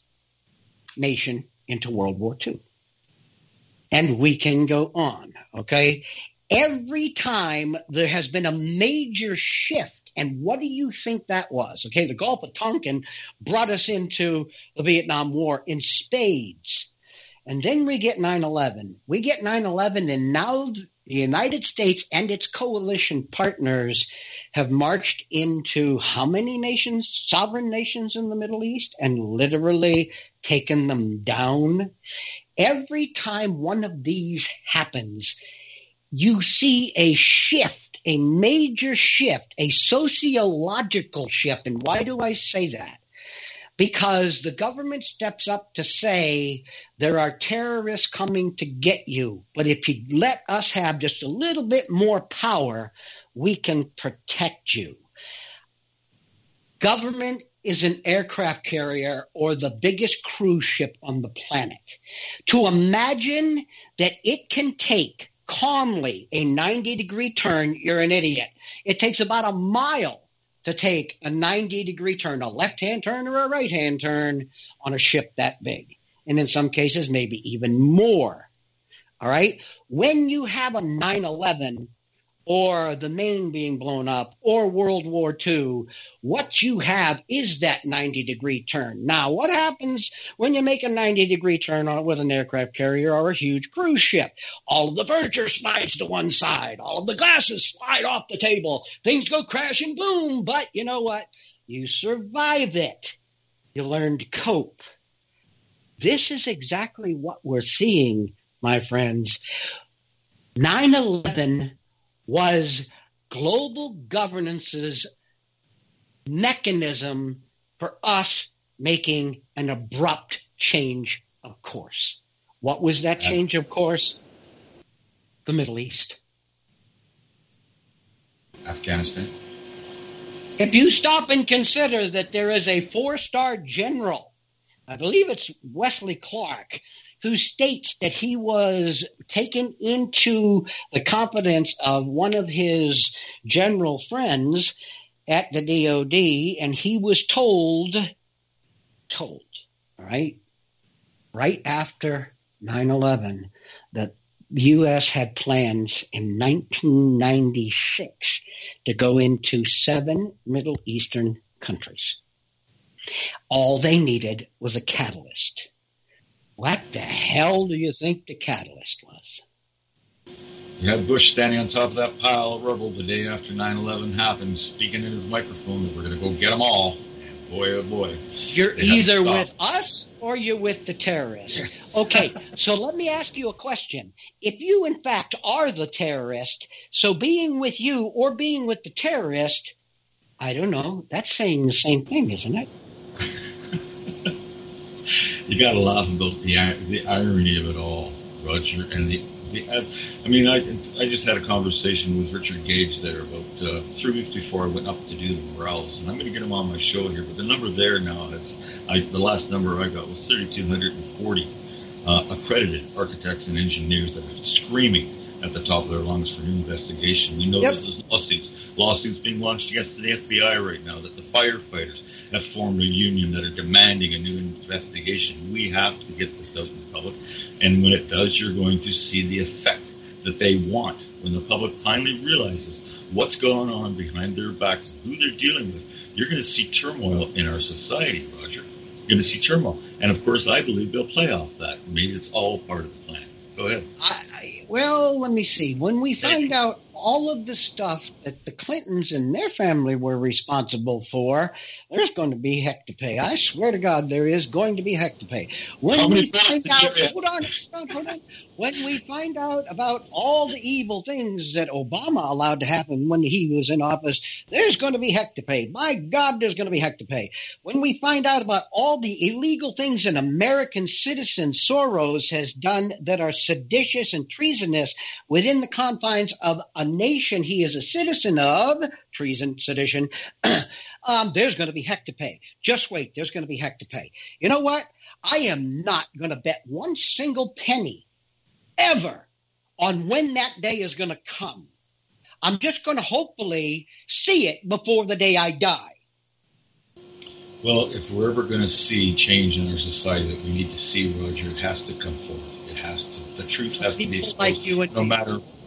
nation into World War II. And we can go on, okay? Every time there has been a major shift, and what do you think that was? Okay, the Gulf of Tonkin brought us into the Vietnam War in spades. And then we get 9/11. We get 9/11, and now the United States and its coalition partners have marched into how many nations, sovereign nations in the Middle East, and literally taken them down. Every time one of these happens, you see a shift, a major shift, a sociological shift. And why do I say that? Because the government steps up to say there are terrorists coming to get you, but if you let us have just a little bit more power, we can protect you. Government is an aircraft carrier or the biggest cruise ship on the planet. To imagine that it can take calmly a 90-degree turn, you're an idiot. It takes about a mile to take a 90-degree turn, a left-hand turn or a right-hand turn on a ship that big. And in some cases, maybe even more. All right? When you have a 9/11 or the Maine being blown up or World War II, what you have is that 90-degree turn. Now, what happens when you make a 90-degree turn with an aircraft carrier or a huge cruise ship? All of the furniture slides to one side. All of the glasses slide off the table. Things go crashing, boom. But you know what? You survive it. You learn to cope. This is exactly what we're seeing, my friends. 9/11 was global governance's mechanism for us making an abrupt change of course. What was that change of course? The Middle East. Afghanistan. If you stop and consider that there is a 4-star general, I believe it's Wesley Clark, who states that he was taken into the confidence of one of his general friends at the DOD, and he was told, all right after 9/11, that the U.S. had plans in 1996 to go into 7 Middle Eastern countries. All they needed was a catalyst. What the hell do you think the catalyst was? You had Bush standing on top of that pile of rubble the day after 9/11 happened, speaking in his microphone that we're going to go get them all. And boy, oh boy. You're either with us or you're with the terrorists. Okay, so let me ask you a question. If you, in fact, are the terrorist, so being with you or being with the terrorist, I don't know, that's saying the same thing, isn't it? You got to laugh about the irony of it all, Roger. And I just had a conversation with Richard Gage there about 3 weeks before I went up to do the morales, and I'm going to get him on my show here. But the number there now the last number I got was 3,240 accredited architects and engineers that are screaming at the top of their lungs for new investigation. We know that there's lawsuits being launched against the FBI right now, that the firefighters have formed a union that are demanding a new investigation. We have to get this out in the public, and when it does, you're going to see the effect that they want. When the public finally realizes what's going on behind their backs, who they're dealing with, you're going to see turmoil in our society, Roger. You're going to see turmoil. And, of course, I believe they'll play off that. Maybe it's all part of the plan. Go ahead. Well, let me see. When we find out all of the stuff that the Clintons and their family were responsible for, there's going to be heck to pay. I swear to God, there is going to be heck to pay. When we find out, hold on. When we find out about all the evil things that Obama allowed to happen when he was in office, there's going to be heck to pay. My God, there's going to be heck to pay. When we find out about all the illegal things an American citizen Soros has done that are seditious and treasonous within the confines of a nation he is a citizen of, treason, sedition, there's going to be heck to pay. Just wait, there's going to be heck to pay. You know what? I am not going to bet one single penny ever on when that day is going to come. I'm just going to hopefully see it before the day I die. Well, if we're ever going to see change in our society that we need to see, Roger, it has to come forward. It has to. The truth has to be exposed, like you and no matter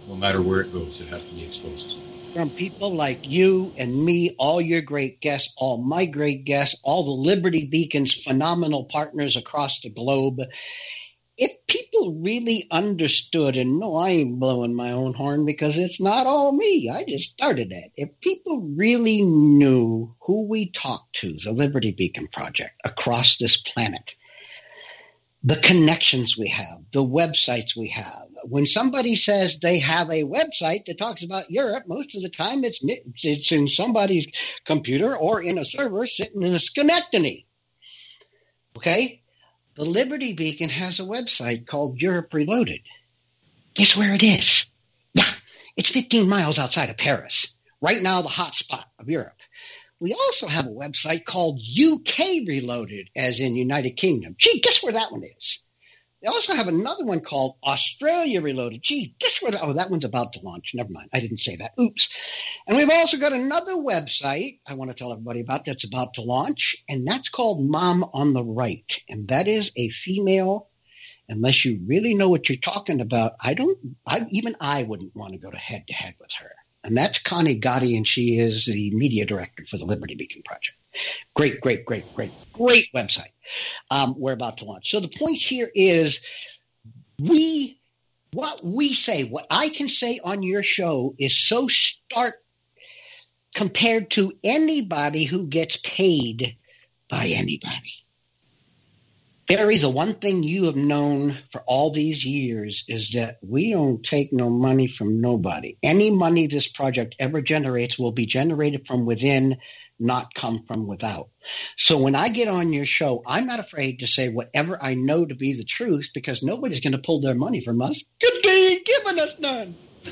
no matter where it goes, it has to be exposed. From people like you and me, all your great guests, all my great guests, all the Liberty Beacon's phenomenal partners across the globe. If people really understood, and no, I ain't blowing my own horn because it's not all me. I just started it. If people really knew who we talked to, the Liberty Beacon Project, across this planet, the connections we have, the websites we have. When somebody says they have a website that talks about Europe, most of the time it's in somebody's computer or in a server sitting in a Schenectady. Okay? The Liberty Beacon has a website called Europe Reloaded. Guess where it is? Yeah, it's 15 miles outside of Paris. Right now, the hot spot of Europe. We also have a website called UK Reloaded, as in United Kingdom. Gee, guess where that one is? They also have another one called Australia Reloaded. Gee, guess where that one's about to launch. Never mind, I didn't say that. Oops. And we've also got another website I want to tell everybody about that's about to launch, and that's called Mom on the Right. And that is a female, unless you really know what you're talking about, even I wouldn't want to go head-to-head with her. And that's Connie Gotti, and she is the media director for the Liberty Beacon Project. Great website we're about to launch. So the point here is what I can say on your show is so stark compared to anybody who gets paid by anybody. Barry, the one thing you have known for all these years is that we don't take no money from nobody. Any money this project ever generates will be generated from within, not come from without. So when I get on your show, I'm not afraid to say whatever I know to be the truth because nobody's going to pull their money from us because they ain't giving us none.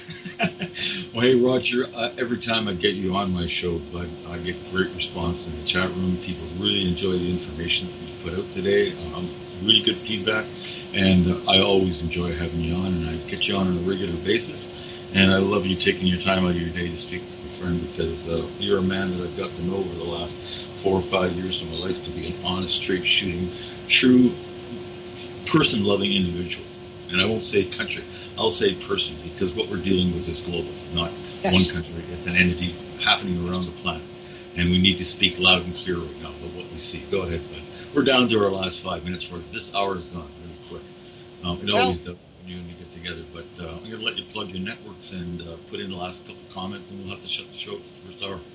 Well, hey, Roger, every time I get you on my show, bud, I get great response in the chat room. People really enjoy the information that you put out today. Really good feedback, and I always enjoy having you on, and I get you on a regular basis. And I love you taking your time out of your day to speak to a friend because you're a man that I've got to know over the last 4 or 5 years of my life to be an honest, straight-shooting, true, person-loving individual. And I won't say country, I'll say person, because what we're dealing with is global, not one country. It's an entity happening around the planet. And we need to speak loud and clear right now about what we see. Go ahead, bud. We're down to our last 5 minutes for it. This hour is gone really quick. It always does when you and me get together. But I'm going to let you plug your networks and put in the last couple comments, and we'll have to shut the show for the first hour.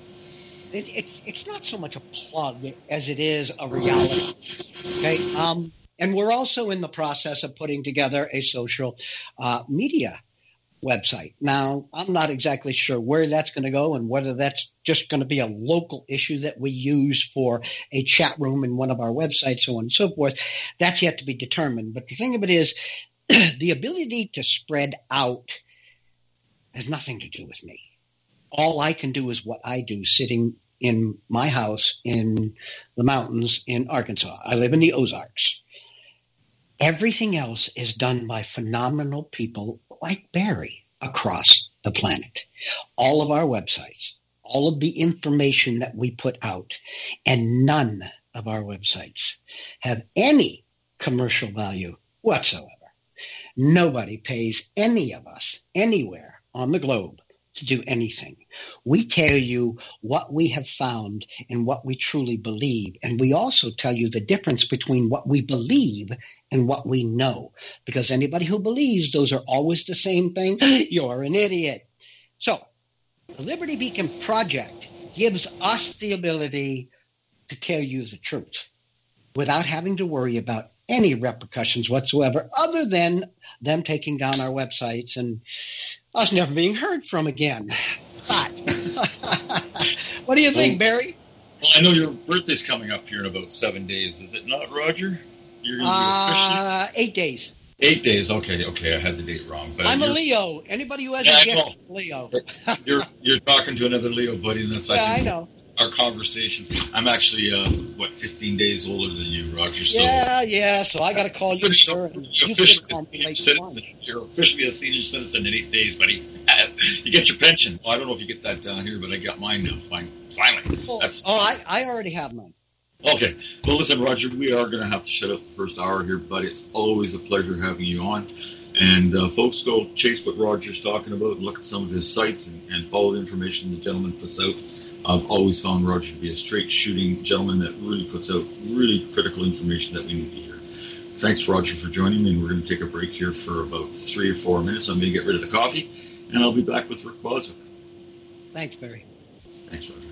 It's not so much a plug as it is a reality. Okay. And we're also in the process of putting together a social media website. Now, I'm not exactly sure where that's going to go and whether that's just going to be a local issue that we use for a chat room in one of our websites, so on and so forth. That's yet to be determined. But the thing of it is, the ability to spread out has nothing to do with me. All I can do is what I do sitting in my house in the mountains in Arkansas. I live in the Ozarks. Everything else is done by phenomenal people like Barry across the planet. All of our websites, all of the information that we put out, and none of our websites have any commercial value whatsoever. Nobody pays any of us anywhere on the globe to do anything. We tell you what we have found and what we truly believe. And we also tell you the difference between what we believe and what we know. Because anybody who believes those are always the same thing, you're an idiot. So the Liberty Beacon Project gives us the ability to tell you the truth without having to worry about any repercussions whatsoever other than them taking down our websites and us never being heard from again. But what do you think, Barry? Well, I know your birthday's coming up here in about 7 days. Is it not, Roger? You're officially 8 days. 8 days. Okay. I had the date wrong. But I'm a Leo. Anybody who has a gift is a Leo. You're talking to another Leo, buddy, and that's I know. Our conversation. I'm actually 15 days older than you, Roger. So yeah. So I got to call you, sir. You're officially a senior citizen in 8 days, buddy. You get your pension. Well, I don't know if you get that down here, but I got mine now. Finally. I already have mine. Okay. Well, listen, Roger, we are going to have to shut up the first hour here, but it's always a pleasure having you on. And folks, go chase what Roger's talking about, look at some of his sites, and follow the information the gentleman puts out. I've always found Roger to be a straight-shooting gentleman that really puts out really critical information that we need to hear. Thanks, Roger, for joining me, and we're going to take a break here for about 3 or 4 minutes. I'm going to get rid of the coffee, and I'll be back with Rick Boswick. Thanks, Barry. Thanks, Roger.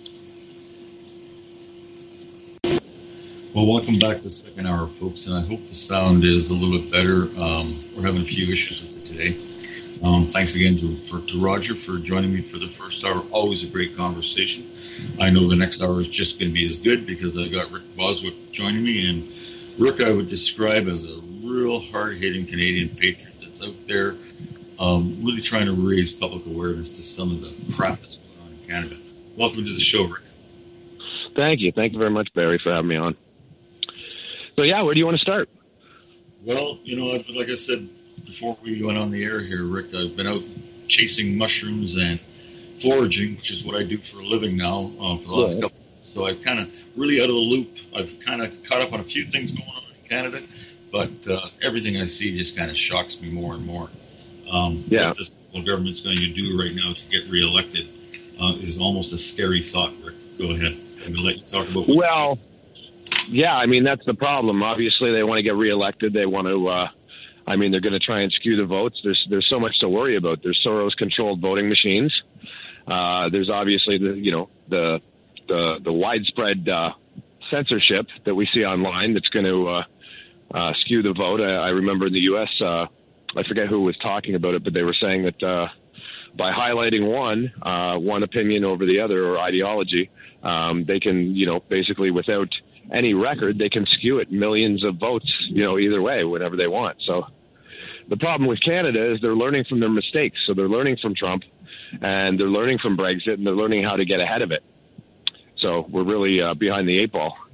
Well, welcome back to the second hour, folks, and I hope the sound is a little bit better. We're having a few issues with it today. Thanks again to Roger for joining me for the first hour. Always a great conversation. I know the next hour is just going to be as good because I got Rick Boswick joining me. And Rick, I would describe as a real hard-hitting Canadian patriot that's out there really trying to raise public awareness to some of the crap that's going on in Canada. Welcome to the show, Rick. Thank you. Thank you very much, Barry, for having me on. So, yeah, where do you want to start? Well, like I said before we went on the air here, Rick, I've been out chasing mushrooms and foraging, which is what I do for a living now for the last couple of months. So I'm kind of really out of the loop. I've kind of caught up on a few things going on in Canada, but everything I see just kind of shocks me more and more. What this government's going to do right now to get reelected is almost a scary thought, Rick. Go ahead. I'm going to let you talk about yeah, I mean, that's the problem. Obviously, they want to get reelected. They want to, they're going to try and skew the votes. There's so much to worry about. There's Soros-controlled voting machines. There's obviously the widespread censorship that we see online that's going to skew the vote. I remember in the U.S., I forget who was talking about it, but they were saying that by highlighting one opinion over the other or ideology, they can, basically without any record, they can skew it millions of votes, either way, whenever they want. So the problem with Canada is they're learning from their mistakes. So they're learning from Trump and they're learning from Brexit and they're learning how to get ahead of it. So we're really behind the 8 ball.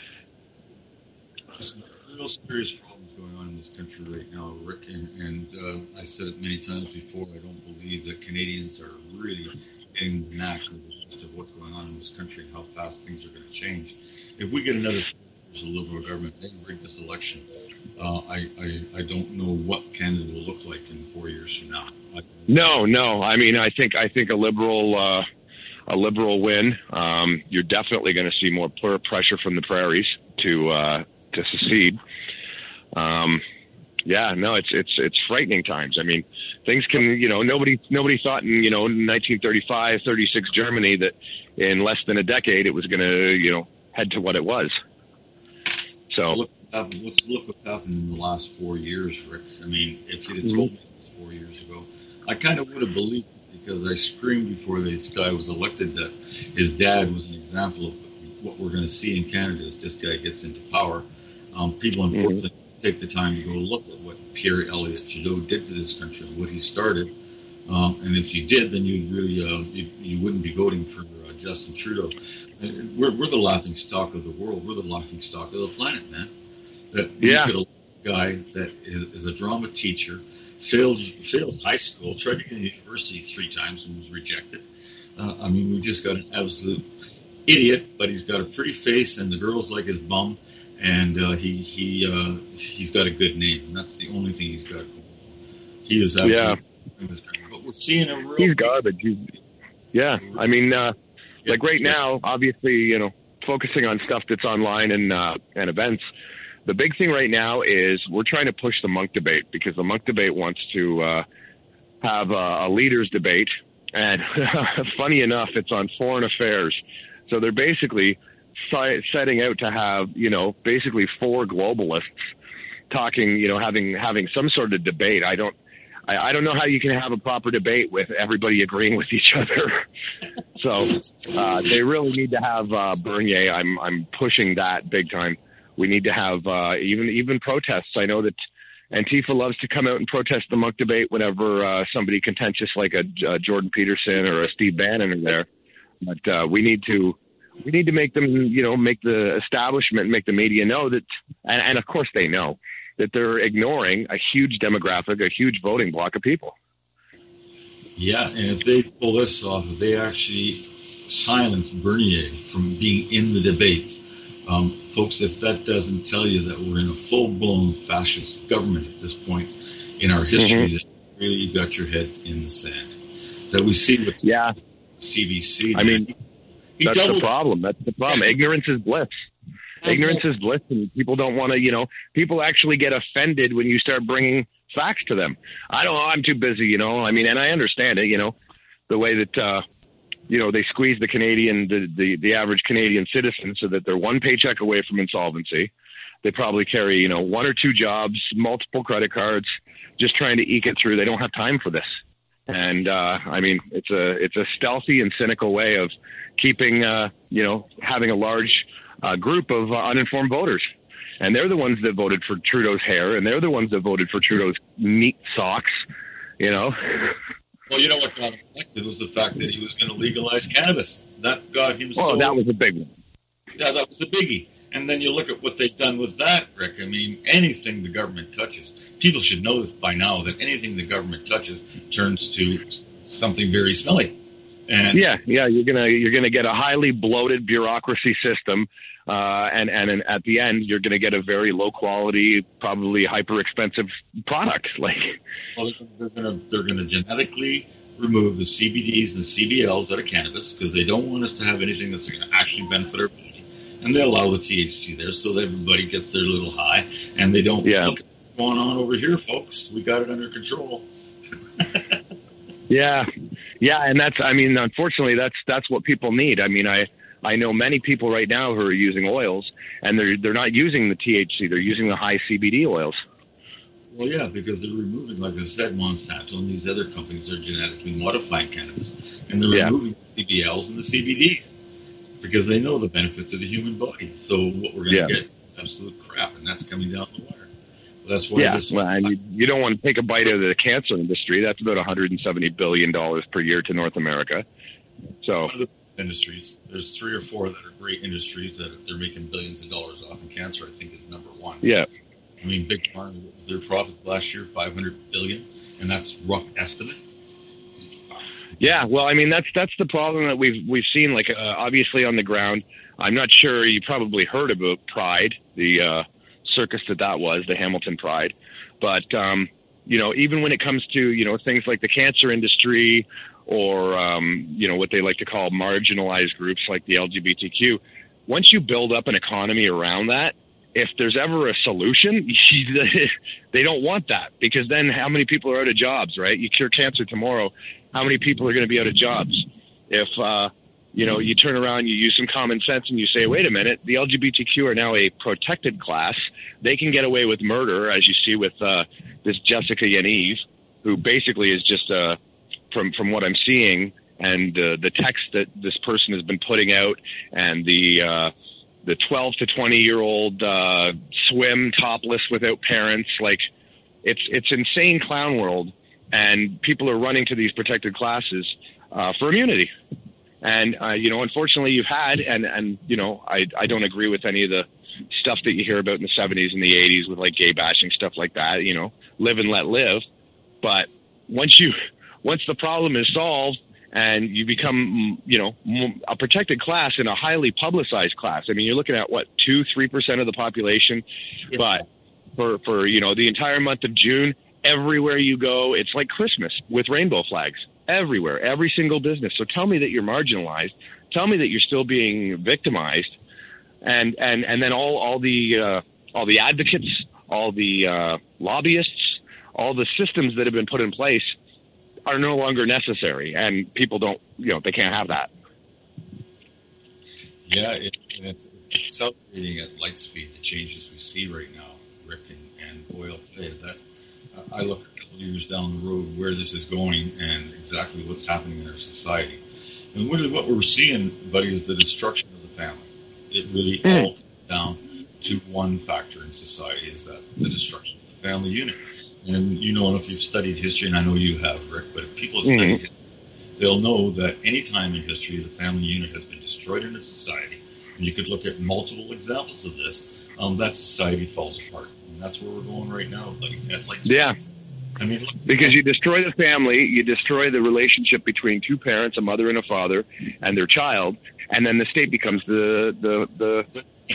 There's real serious problems going on in this country right now, Rick. And I said it many times before, I don't believe that Canadians are really getting the knack of what's going on in this country and how fast things are going to change. If we get another Liberal government, they rig this election. I don't know what Canada will look like in 4 years from now. No. I mean, I think a liberal win. You're definitely going to see more pressure from the prairies to secede. It's frightening times. I mean, things can, nobody thought in 1935, 36 Germany that in less than a decade it was going to head to what it was. So let's look what's happened in the last 4 years, Rick. I mean, if you'd have told me this 4 years ago, I kind of would have believed it because I screamed before this guy was elected that his dad was an example of what we're going to see in Canada as this guy gets into power. People, unfortunately, take the time to go look at what Pierre Elliott Trudeau did to this country, what he started. And if you did, then you'd really you wouldn't be voting for Justin Trudeau. We're the laughing stock of the world. We're the laughing stock of the planet, man. A guy that is a drama teacher, failed high school, tried to get into university 3 times and was rejected. We just got an absolute idiot, but he's got a pretty face and the girls like his bum, and he's got a good name, and that's the only thing he's got. He is absolutely but we're seeing a real. He's garbage. Right now, obviously, focusing on stuff that's online and events. The big thing right now is we're trying to push the Munk debate because the Munk debate wants to have a leaders debate. And funny enough, it's on foreign affairs. So they're basically setting out to have, basically 4 globalists talking, having some sort of debate. I don't know how you can have a proper debate with everybody agreeing with each other. So they really need to have Bernier. I'm pushing that big time. We need to have even protests. I know that Antifa loves to come out and protest the Munk debate whenever somebody contentious like a Jordan Peterson or a Steve Bannon are there. But we need to make them, make the establishment, make the media know that, and of course they know that they're ignoring a huge demographic, a huge voting block of people. Yeah, and if they pull this off, if they actually silence Bernier from being in the debates, folks, if that doesn't tell you that we're in a full-blown fascist government at this point, in our history that really got your head in the sand. That we see with CBC. I mean, that's the problem. That's the problem. Ignorance is bliss. Ignorance is bliss, and people don't want to, people actually get offended when you start bringing facts to them. I don't know. I'm too busy, I mean, and I understand it, the way that, they squeeze the Canadian, the average Canadian citizen so that they're one paycheck away from insolvency. They probably carry, one or two jobs, multiple credit cards, just trying to eke it through. They don't have time for this. And, I mean, it's a stealthy and cynical way of keeping, having a large group of uninformed voters. And they're the ones that voted for Trudeau's hair, and they're the ones that voted for Trudeau's neat socks, Well, what got him elected was the fact that he was going to legalize cannabis. That got him that was a big one. Yeah, that was the biggie. And then you look at what they've done with that, Rick. I mean, anything the government touches, people should know this by now, that anything the government touches turns to something very smelly. And you're gonna get a highly bloated bureaucracy system, and at the end you're gonna get a very low quality, probably hyper expensive product. Well, they're gonna genetically remove the CBDs and the CBLs out of cannabis because they don't want us to have anything that's going to actually benefit our body, and they allow the THC there so that everybody gets their little high, and they don't look at what's going on over here, folks. We got it under control. Yeah, and unfortunately, that's what people need. I mean, I know many people right now who are using oils, and they're not using the THC; they're using the high CBD oils. Well, yeah, because they're removing, like I said, Monsanto and these other companies are genetically modifying cannabis, and they're removing the CBLs and the CBDs because they know the benefit to the human body. So what we're going to get, absolute crap, and that's coming down the wire. That's why. You don't want to take a bite out of the cancer industry. That's about $170 billion per year to North America. So one of the industries, there's 3 or 4 that are great industries that they're making billions of dollars off, and cancer, I think, is number one. Yeah. I mean, Big Pharma, what was their profits last year? $500 billion, and that's rough estimate. Yeah, well, I mean, that's the problem that we've seen. Obviously on the ground, I'm not sure you probably heard about Pride, the circus that was, the Hamilton Pride, but even when it comes to things like the cancer industry or what they like to call marginalized groups like the LGBTQ, once you build up an economy around that, if there's ever a solution, they don't want that, because then how many people are out of jobs, right? You cure cancer tomorrow, how many people are going to be out of jobs? If, you turn around, you use some common sense and you say, wait a minute, the LGBTQ are now a protected class. They can get away with murder, as you see with this Jessica Yaniv, who basically is just, from what I'm seeing, and the text that this person has been putting out, and the 12 to 20-year-old swim topless without parents, it's insane clown world, and people are running to these protected classes for immunity. And unfortunately, you've had, and I don't agree with any of the stuff that you hear about in the 70s and the 80s with gay bashing, stuff like that. Live and let live. But once the problem is solved, and you become, a protected class in a highly publicized class. I mean, you're looking at 2-3% of the population, but for the entire month of June, everywhere you go, it's like Christmas with rainbow flags everywhere, every single business. So tell me that you're marginalized. Tell me that you're still being victimized, and then all the advocates, all the lobbyists, all the systems that have been put in place are no longer necessary, and people don't, they can't have that. Yeah, it's accelerating at light speed, the changes we see right now, Rick, and boy, I'll tell you that I look a couple of years down the road where this is going and exactly what's happening in our society. And really what we're seeing, buddy, is the destruction of the family. It really all comes down to one factor in society, is that the destruction of the family unit. And if you've studied history, and I know you have, Rick, but if people have studied history, they'll know that any time in history the family unit has been destroyed in a society, and you could look at multiple examples of this, that society falls apart. And that's where we're going right now, buddy. Yeah. I mean, because you destroy the family, you destroy the relationship between two parents, a mother and a father, and their child, and then the state becomes the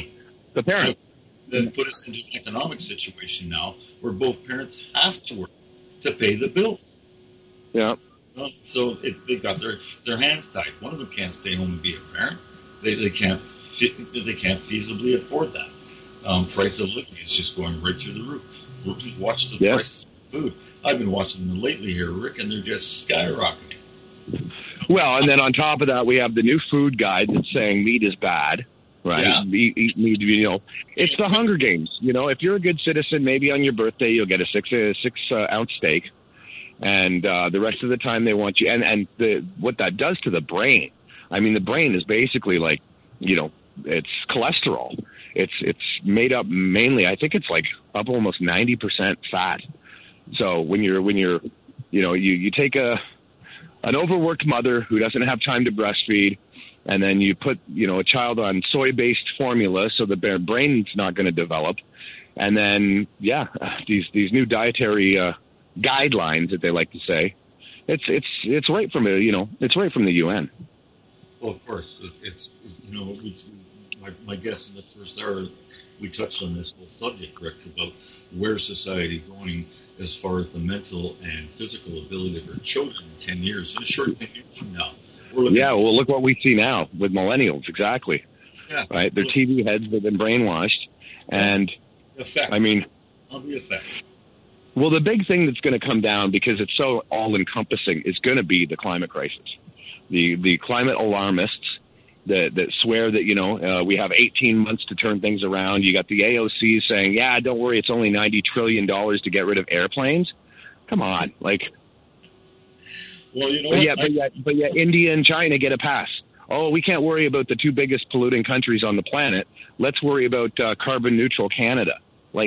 parent. Then put us into an economic situation now where both parents have to work. to pay the bills. Yeah. So they got their hands tied. One of them can't stay home and be a parent. They can't feasibly afford that. Price of living is just going right through the roof. Watch the price of food. I've been watching them lately here, Rick, and they're just skyrocketing. Well, and then on top of that, we have the new food guide that's saying meat is bad, right? Yeah. Eat meat, it's the Hunger Games. If you're a good citizen, maybe on your birthday you'll get a six ounce steak, and the rest of the time they want you. And what that does to the brain. I mean, the brain is basically like, it's cholesterol. It's made up mainly. I think it's like up almost 90% fat. So when you're you take an overworked mother who doesn't have time to breastfeed, and then you put a child on soy-based formula so the brain's not going to develop, and then these new dietary guidelines that they like to say, it's right from it's right from the UN. Well, of course, it's my guest in the first hour, we touched on this whole subject, Rick, about where society going as far as the mental and physical ability of our children in 10 years, in a short 10 years from now. Well, look what we see now with millennials, exactly. Yeah. Right? Their TV heads have been brainwashed, and effect. I mean, I'll be effect. Well, the big thing that's going to come down, because it's so all-encompassing, is going to be the climate crisis. The climate alarmists that swear that, we have 18 months to turn things around. You got the AOC saying, don't worry, it's only $90 trillion to get rid of airplanes. Come on. Well, but yet India and China get a pass. Oh, we can't worry about the two biggest polluting countries on the planet. Let's worry about carbon neutral Canada.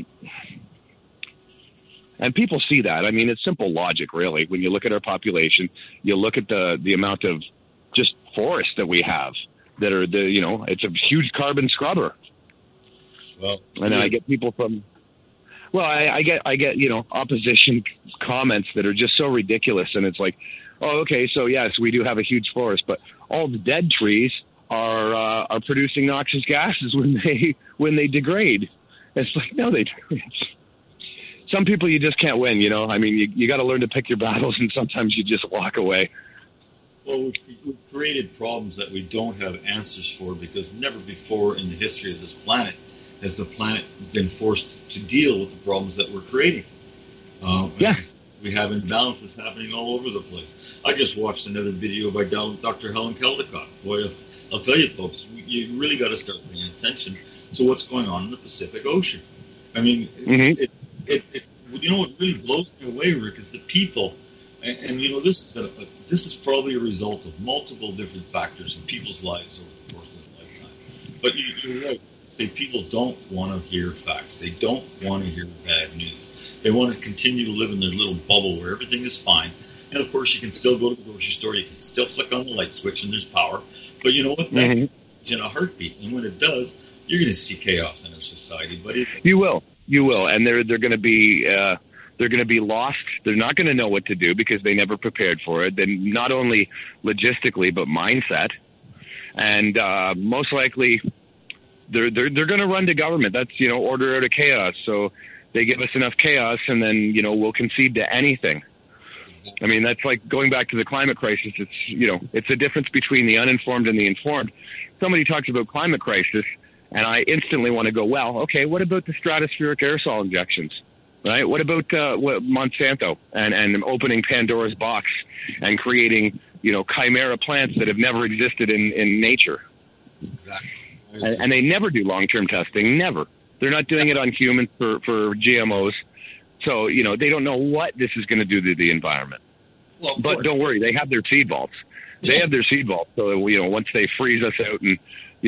And people see that. I mean, it's simple logic, really. When you look at our population, you look at the amount of just forests that we have that are it's a huge carbon scrubber. Well, and then I get people from, I get opposition comments that are just so ridiculous. And it's like, oh, okay, so yes, we do have a huge forest, but all the dead trees are producing noxious gases when they degrade. It's like, no, they don't. Some people you just can't win, I mean, you got to learn to pick your battles, and sometimes you just walk away. Well, we've created problems that we don't have answers for, because never before in the history of this planet has the planet been forced to deal with the problems that we're creating. We have imbalances happening all over the place. I just watched another video by Dr. Helen Caldicott. Boy, I'll tell you, folks, you really got to start paying attention to what's going on in the Pacific Ocean. I mean, what really blows me away, Rick, is the people. And this is probably a result of multiple different factors in people's lives over the course of a lifetime. But you're right. People don't want to hear facts. They don't want to hear bad news. They want to continue to live in their little bubble where everything is fine. And, of course, you can still go to the grocery store. You can still flick on the light switch and there's power. But you know what? That's in a heartbeat. And when it does, you're going to see chaos in our society. But you will. And they're going to be they're going to be lost. They're not going to know what to do because they never prepared for it. Then not only logistically, but mindset. And most likely they're going to run to government. That's, order out of chaos. So they give us enough chaos and then, we'll concede to anything. I mean, that's like going back to the climate crisis. It's, it's the difference between the uninformed and the informed. Somebody talks about climate crisis and I instantly want to go, well, okay, what about the stratospheric aerosol injections? Right? What about Monsanto and opening Pandora's box and creating, chimera plants that have never existed in nature? Exactly. And they never do long-term testing. Never. They're not doing it on humans for GMOs. So, they don't know what this is going to do to the environment. Well, but don't worry, they have their seed vaults. They have their seed vaults. So, once they freeze us out and,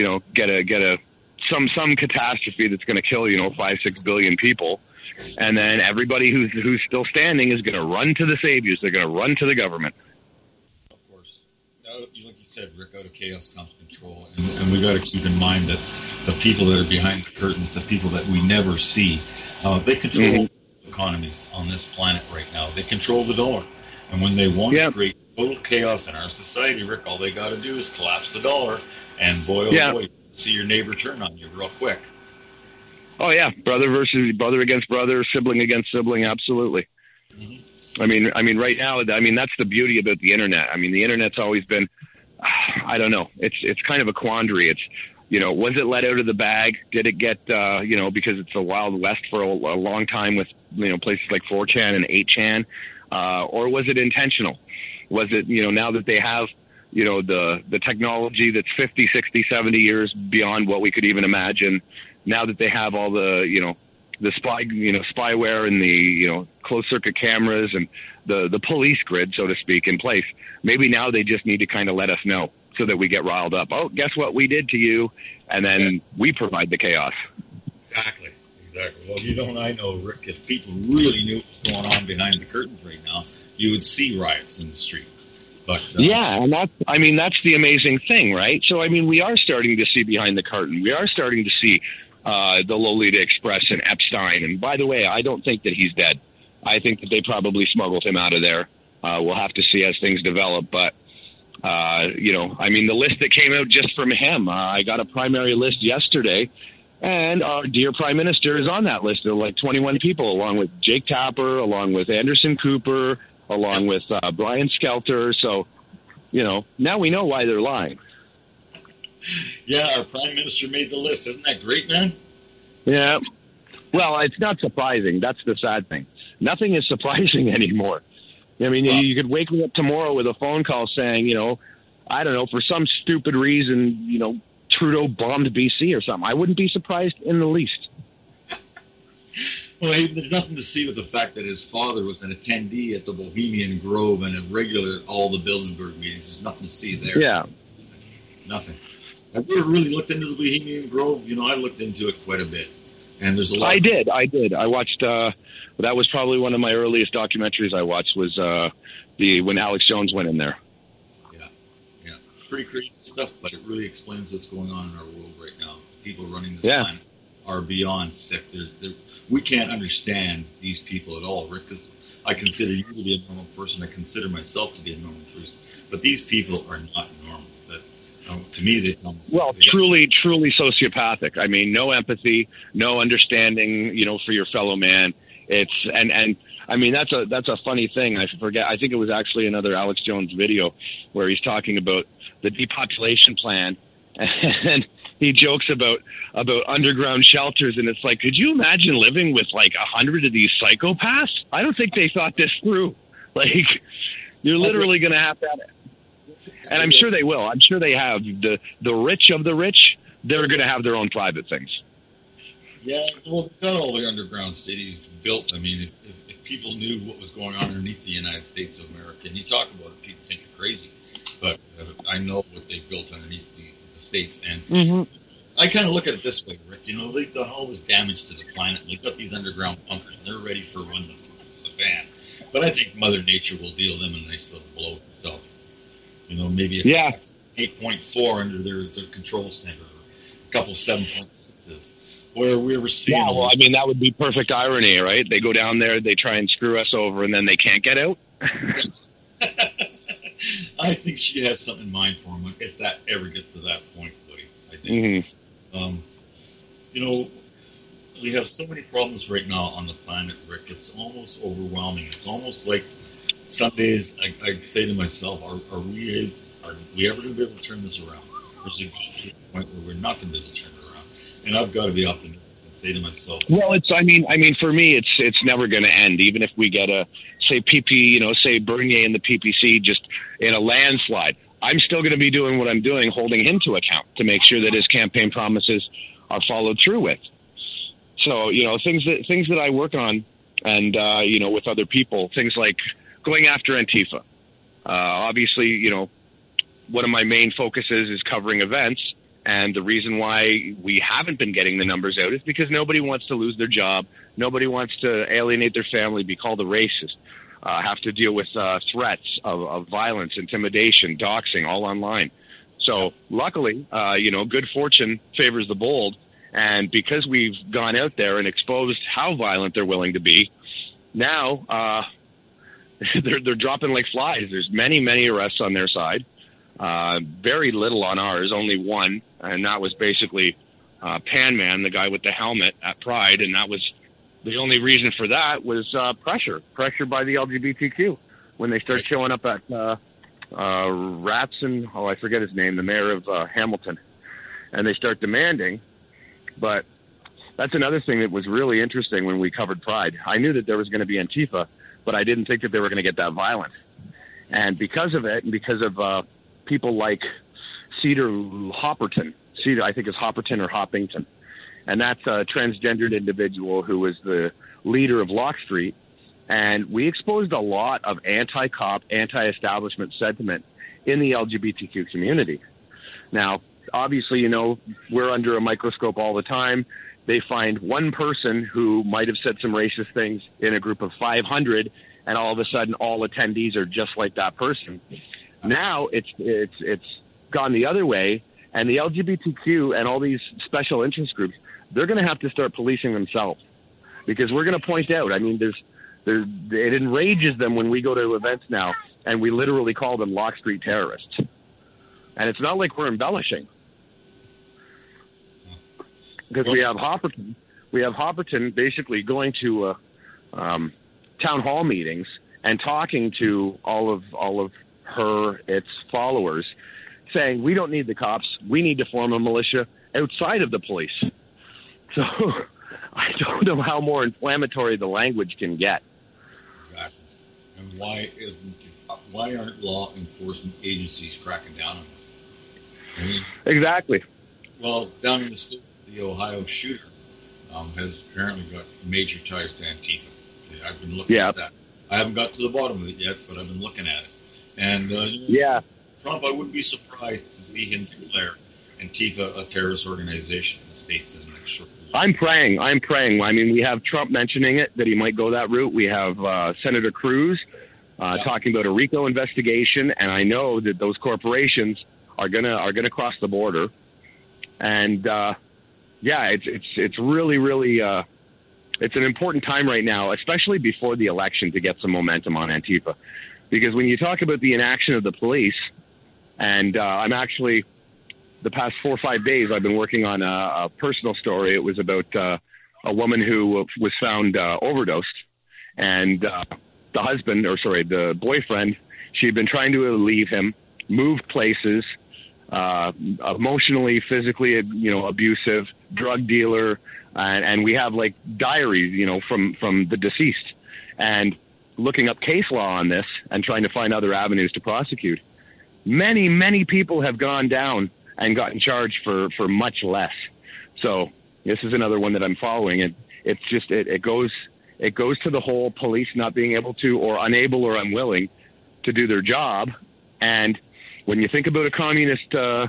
get some catastrophe that's going to kill, 5-6 billion people, and then everybody who's still standing is going to run to the saviors. They're going to run to the government. Of course. Like you said, Rick, out of chaos comes control. And we got to keep in mind that the people that are behind the curtains, the people that we never see, they control economies on this planet right now. They control the dollar. And when they want to create total chaos in our society, Rick, all they got to do is collapse the dollar, and boy, oh boy, see your neighbor turn on you real quick. Oh, yeah. Brother against brother, sibling against sibling, absolutely. I mean, right now, I mean, that's the beauty about the internet. I mean, the internet's always been, I don't know, it's kind of a quandary. It's, you know, was it let out of the bag? Did it get, you know, because it's a Wild West for a long time with, you know, places like 4chan and 8chan, or was it intentional? Was it, you know, now that they have, you know, the technology that's 50, 60, 70 years beyond what we could even imagine, now that they have all the, you know, the spyware and the, you know, closed circuit cameras and the police grid, so to speak, in place, maybe now they just need to kind of let us know so that we get riled up. Oh, guess what we did to you? And then we provide the chaos. Exactly. Well, you know, and I know, Rick, if people really knew what was going on behind the curtains right now, you would see riots in the street. But yeah, and that's the amazing thing, right? So, I mean, we are starting to see behind the curtain. We are starting to see the Lolita Express and Epstein. And by the way, I don't think that he's dead. I think that they probably smuggled him out of there. We'll have to see as things develop. But, you know, I mean, the list that came out just from him, I got a primary list yesterday, and our dear Prime Minister is on that list. There are like 21 people, along with Jake Tapper, along with Anderson Cooper, along with Brian Skelter. So, you know, now we know why they're lying. Yeah, our Prime Minister made the list. Isn't that great, man? Yeah. Well, it's not surprising. That's the sad thing. Nothing is surprising anymore. I mean, you could wake me up tomorrow with a phone call saying, you know, I don't know, for some stupid reason, you know, Trudeau bombed BC or something. I wouldn't be surprised in the least. Well, there's nothing to see with the fact that his father was an attendee at the Bohemian Grove and a regular at all the Bilderberg meetings. There's nothing to see there. Yeah. Nothing. Have you ever really looked into the Bohemian Grove? You know, I looked into it quite a bit. And there's a lot. I did. I watched, that was probably one of my earliest documentaries I watched was when Alex Jones went in there. Yeah. Pretty crazy stuff, but it really explains what's going on in our world right now. People running this planet are beyond sick. We can't understand these people at all, Rick, because I consider you to be a normal person. I consider myself to be a normal person. But these people are not normal. To me, they come. Well, truly sociopathic. I mean, no empathy, no understanding, you know, for your fellow man. It's and I mean that's a funny thing. I forget. I think it was actually another Alex Jones video where he's talking about the depopulation plan, and he jokes about underground shelters, and it's like, could you imagine living with like 100 of these psychopaths? I don't think they thought this through. Like, you're literally going to have that. And I'm sure they will. I'm sure they have. The rich of the rich, they're going to have their own private things. Yeah, well, they've got all their underground cities built. I mean, if people knew what was going on underneath the United States of America, and you talk about it, people think you're crazy. But I know what they've built underneath the states. And I kind of look at it this way, Rick. You know, they've done all this damage to the planet. They've got these underground bunkers, and they're ready for when it's a fan. But I think Mother Nature will deal them a nice little blow herself. You know, maybe 8.4 under their control center, or a couple 7.6s, where we were seeing. Yeah, well, I mean, that would be perfect irony, right? They go down there, they try and screw us over, and then they can't get out. I think she has something in mind for him, if that ever gets to that point, buddy. I think. You know, we have so many problems right now on the planet, Rick. It's almost overwhelming. It's almost like some days I say to myself, are we ever going to be able to turn this around? There's a point where we're not going to be able to turn it around. And I've got to be optimistic and say to myself, well, I mean, for me, it's never going to end. Even if we get say Bernier in the PPC just in a landslide, I'm still going to be doing what I'm doing, holding him to account to make sure that his campaign promises are followed through with. So, you know, things that I work on and, you know, with other people, things like going after Antifa. Obviously, you know, one of my main focuses is covering events. And the reason why we haven't been getting the numbers out is because nobody wants to lose their job. Nobody wants to alienate their family, be called a racist, have to deal with threats of violence, intimidation, doxing, all online. So luckily, you know, good fortune favors the bold. And because we've gone out there and exposed how violent they're willing to be, now they're dropping like flies. There's many arrests on their side. Very little on ours, only one, and that was basically Pan Man, the guy with the helmet at Pride, and that was the only reason for that was pressure by the LGBTQ when they start showing up at Ratson, I forget his name, the mayor of Hamilton, and they start demanding. But that's another thing that was really interesting when we covered Pride. I knew that there was going to be Antifa, but I didn't think that they were going to get that violent. And because of it, and because of people like Cedar Hopperton, I think it's Hopperton or Hoppington, and that's a transgendered individual who was the leader of Lock Street. And we exposed a lot of anti-cop, anti-establishment sentiment in the LGBTQ community. Now, obviously, you know, we're under a microscope all the time. They find one person who might have said some racist things in a group of 500, and all of a sudden all attendees are just like that person. Now it's gone the other way, and the LGBTQ and all these special interest groups, they're going to have to start policing themselves, because we're going to point out, I mean, it enrages them when we go to events now and we literally call them Lock Street terrorists. And it's not like we're embellishing. Because we have Hopperton basically going to town hall meetings and talking to all of its followers, saying, we don't need the cops, we need to form a militia outside of the police. So I don't know how more inflammatory the language can get. Exactly. And why aren't law enforcement agencies cracking down on this? I mean, exactly. Well, down in the States, the Ohio shooter has apparently got major ties to Antifa. I've been looking at that. I haven't got to the bottom of it yet, but I've been looking at it. And Trump, I wouldn't be surprised to see him declare Antifa a terrorist organization in the States in the next short period. I'm praying. I mean, we have Trump mentioning it, that he might go that route. We have Senator Cruz talking about a RICO investigation, and I know that those corporations are gonna cross the border. And it's really, really it's an important time right now, especially before the election, to get some momentum on Antifa, because when you talk about the inaction of the police, and I'm actually, the past 4 or 5 days, I've been working on a personal story. It was about a woman who was found overdosed, and the boyfriend, she had been trying to leave him, moved places, emotionally, physically, abusive, drug dealer, and we have like diaries, from the deceased, and looking up case law on this and trying to find other avenues to prosecute. Many, many people have gone down and gotten charged for much less. So this is another one that I'm following, and it's just it goes to the whole police not being able to, or unable or unwilling to do their job. And when you think about a communist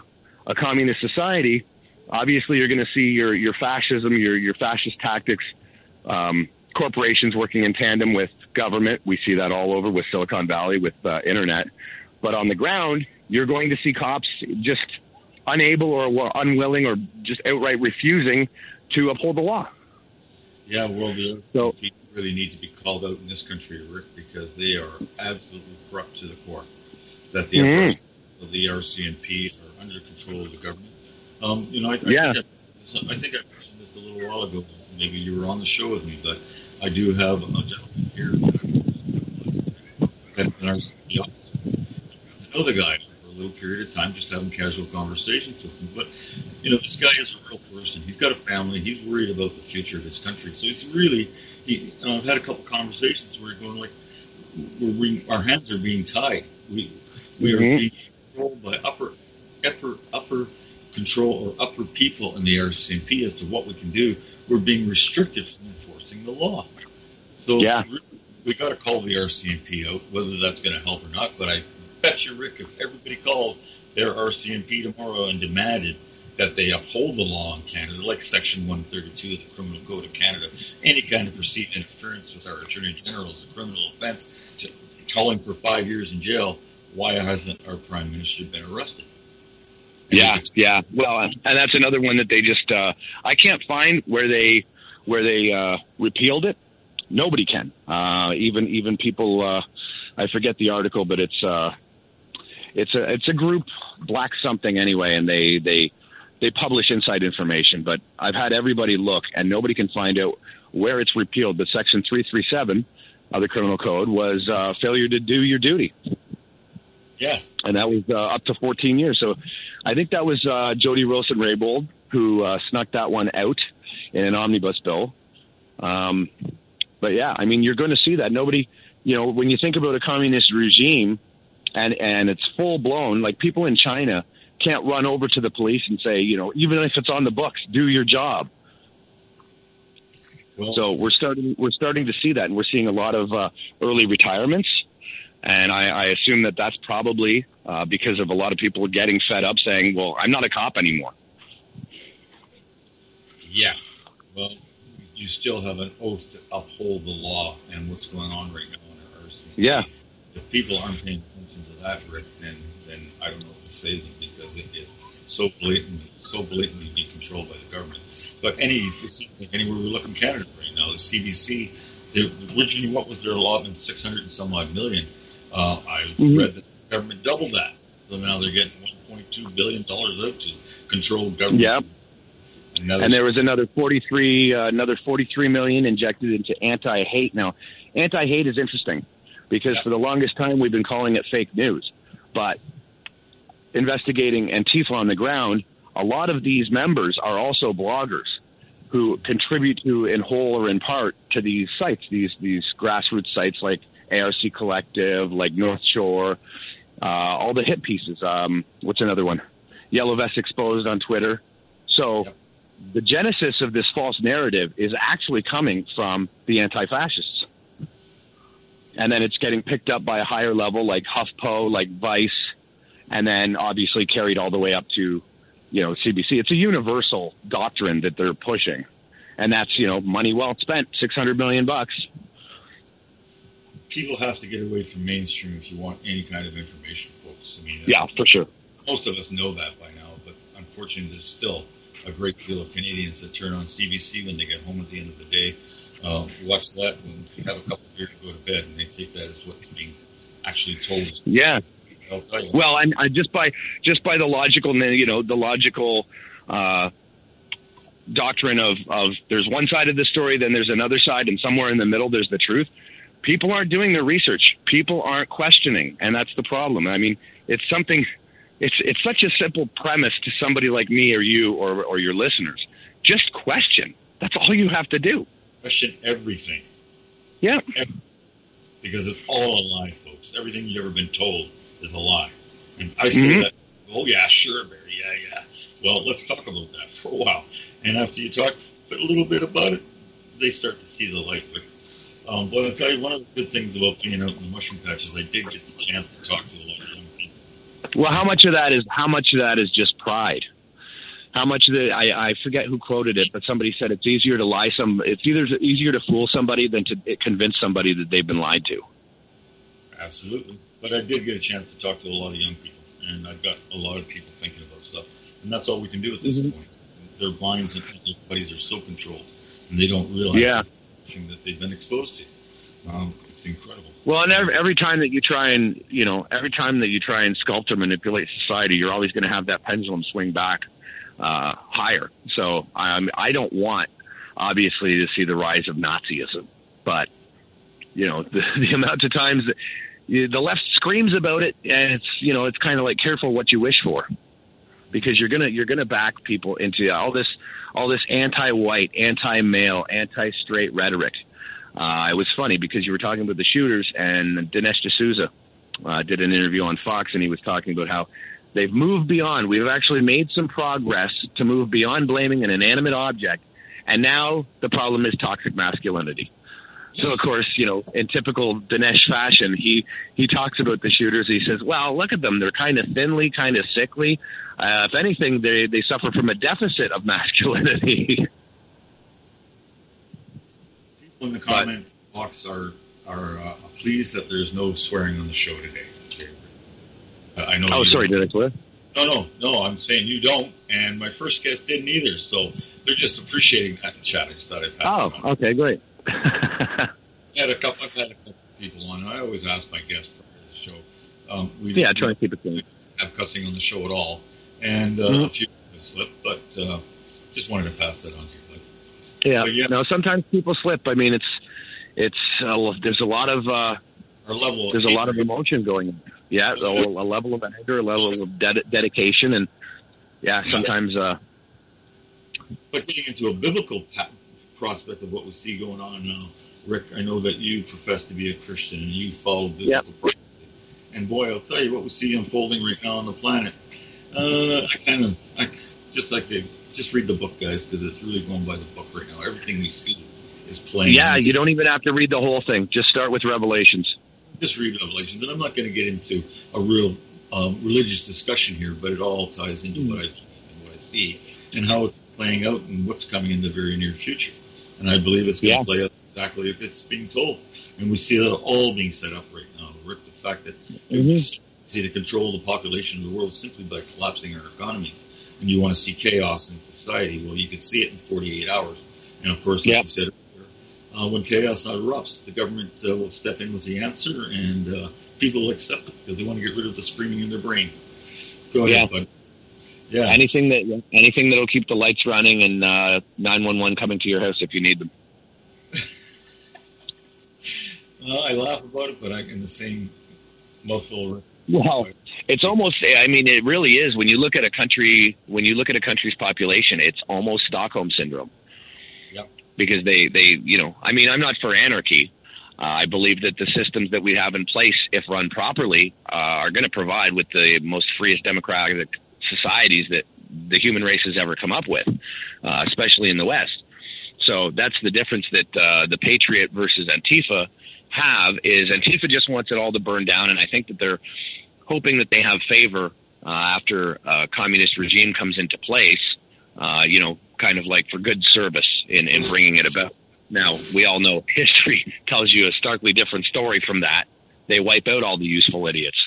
society, obviously you're going to see your fascism, your fascist tactics, corporations working in tandem with government. We see that all over with Silicon Valley, with internet. But on the ground, you're going to see cops just unable or unwilling or just outright refusing to uphold the law. Yeah, well, the people really need to be called out in this country, Rick, because they are absolutely corrupt to the core. That the RCMP are under control of the government. I think I mentioned this a little while ago. Maybe you were on the show with me, but I do have a gentleman here at an RCMP office. I know the guy for a little period of time, just having casual conversations with him. But, this guy is a real person. He's got a family. He's worried about the future of his country. So it's really, I've had a couple conversations where we're going our hands are being tied. We are being controlled by upper control, or upper people in the RCMP as to what we can do. We're being restricted from enforcing the law. So we got to call the RCMP out, whether that's going to help or not. But I bet you, Rick, if everybody called their RCMP tomorrow and demanded that they uphold the law in Canada, like Section 132 of the Criminal Code of Canada, any kind of perceived interference with our Attorney General is a criminal offense, calling for 5 years in jail, why hasn't our Prime Minister been arrested? Yeah. Well, and that's another one that they just I can't find where they repealed it. Nobody can. Even people. I forget the article, but it's a group, Black something anyway, and they publish inside information. But I've had everybody look, and nobody can find out where it's repealed. But Section 337 of the Criminal Code was failure to do your duty. Yeah. And that was up to 14 years. So I think that was Jody Wilson-Raybould who snuck that one out in an omnibus bill. But yeah, I mean, you're going to see that. Nobody, when you think about a communist regime and it's full blown, like people in China can't run over to the police and say, even if it's on the books, do your job. Well, so we're starting to see that, and we're seeing a lot of early retirements. And I assume that that's probably because of a lot of people getting fed up saying, well, I'm not a cop anymore. Yeah. Well, you still have an oath to uphold the law and what's going on right now in our RCMP. Yeah. If people aren't paying attention to that, Rick, then I don't know what to say to them, because it is so blatantly being controlled by the government. But anywhere we look in Canada right now, the CBC, originally what was their allotment? 600 and some odd million. I read that the government doubled that, so now they're getting $1.2 billion out to control government. Yeah. And there was another 43 million injected into anti-hate. Now, anti-hate is interesting because for the longest time we've been calling it fake news. But investigating Antifa on the ground, a lot of these members are also bloggers who contribute to, in whole or in part, to these sites, these grassroots sites like ARC Collective, like North Shore, all the hit pieces. What's another one? Yellow Vest Exposed on Twitter. So the genesis of this false narrative is actually coming from the anti-fascists. And then it's getting picked up by a higher level like HuffPo, like Vice, and then obviously carried all the way up to, CBC. It's a universal doctrine that they're pushing. And that's, money well spent, $600 million. People have to get away from mainstream if you want any kind of information, folks. I mean, yeah, for sure. Most of us know that by now, but unfortunately there's still a great deal of Canadians that turn on CBC when they get home at the end of the day, watch that and have a couple of beers to go to bed, and they take that as what's being actually told. Yeah. I'll tell you. Well, and just by the logical, doctrine of there's one side of the story, then there's another side, and somewhere in the middle there's the truth. People aren't doing their research. People aren't questioning, and that's the problem. I mean, it's something. It's such a simple premise to somebody like me or you or your listeners. Just question. That's all you have to do. Question everything. Yeah. Because it's all a lie, folks. Everything you've ever been told is a lie. And I say that, oh, yeah, sure, Barry, yeah. Well, let's talk about that for a while. And after you talk a little bit about it, they start to see the light. But I'll tell you, one of the good things about being out in the mushroom patch is I did get the chance to talk to a lot of young people. Well, how much of that is just pride? How much of I forget who quoted it, but somebody said it's easier to lie it's either easier to fool somebody than to convince somebody that they've been lied to. Absolutely. But I did get a chance to talk to a lot of young people, and I've got a lot of people thinking about stuff. And that's all we can do at this point. Their minds and their bodies are so controlled, and they don't realize that they've been exposed to. It's incredible. Well, and every time that you try and sculpt or manipulate society, you're always going to have that pendulum swing back higher. So I don't want, obviously, to see the rise of Nazism, but the amount of times that the left screams about it, and it's kind of like careful what you wish for, because you're gonna back people into all this anti-white, anti-male, anti-straight rhetoric. It was funny because you were talking about the shooters, and Dinesh D'Souza did an interview on Fox, and he was talking about how they've moved beyond. We've actually made some progress to move beyond blaming an inanimate object, and now the problem is toxic masculinity. So, of course, in typical Dinesh fashion, he talks about the shooters. He says, well, look at them. They're kind of thinly, kind of sickly. If anything, they suffer from a deficit of masculinity. People in the comment box are pleased that there's no swearing on the show today. I know. Oh, sorry, did I swear? No, I'm saying you don't, and my first guest didn't either, so they're just appreciating that in chat. I just thought I'd pass it on. Okay, great. I've had a couple people on. I always ask my guests for the show. We try to keep it clean. Have cussing on the show at all, and a few slipped, but just wanted to pass that on to you. Yeah. But yeah, No, sometimes people slip. I mean, there's a lot of there's a lot of emotion going on. Yeah, a level of anger, a level of dedication, and sometimes. But getting into a biblical prospect of what we see going on now, Rick, I know that you profess to be a Christian and you follow biblical prophecy. And boy, I'll tell you what we see unfolding right now on the planet. I just like to read the book, guys, because it's really going by the book right now. Everything we see is playing. Yeah, you don't even have to read the whole thing. Just start with Revelations. Just read Revelations, and I'm not going to get into a real religious discussion here, but it all ties into what I see and how it's playing out and what's coming in the very near future. And I believe it's going to play out exactly if it's being told. And we see that all being set up right now. Rick, the fact that we see to control the population of the world simply by collapsing our economies. And you want to see chaos in society. Well, you can see it in 48 hours. And of course, like you said earlier, when chaos erupts, the government will step in with the answer, and people will accept it because they want to get rid of the screaming in their brain. Go ahead, bud. Yeah. Anything that'll keep the lights running and 911 coming to your house if you need them. I laugh about it, but in the same mouthful. Well, it's almost. I mean, it really is. When you look at a country, country's population, it's almost Stockholm syndrome. Yep. Because they, I mean, I'm not for anarchy. I believe that the systems that we have in place, if run properly, are going to provide with the most freest democratic societies that the human race has ever come up with, especially in the West. So that's the difference that the Patriot versus Antifa have, is Antifa just wants it all to burn down, and I think that they're hoping that they have favor after a communist regime comes into place, kind of like for good service in bringing it about. Now, we all know history tells you a starkly different story from that. They wipe out all the useful idiots.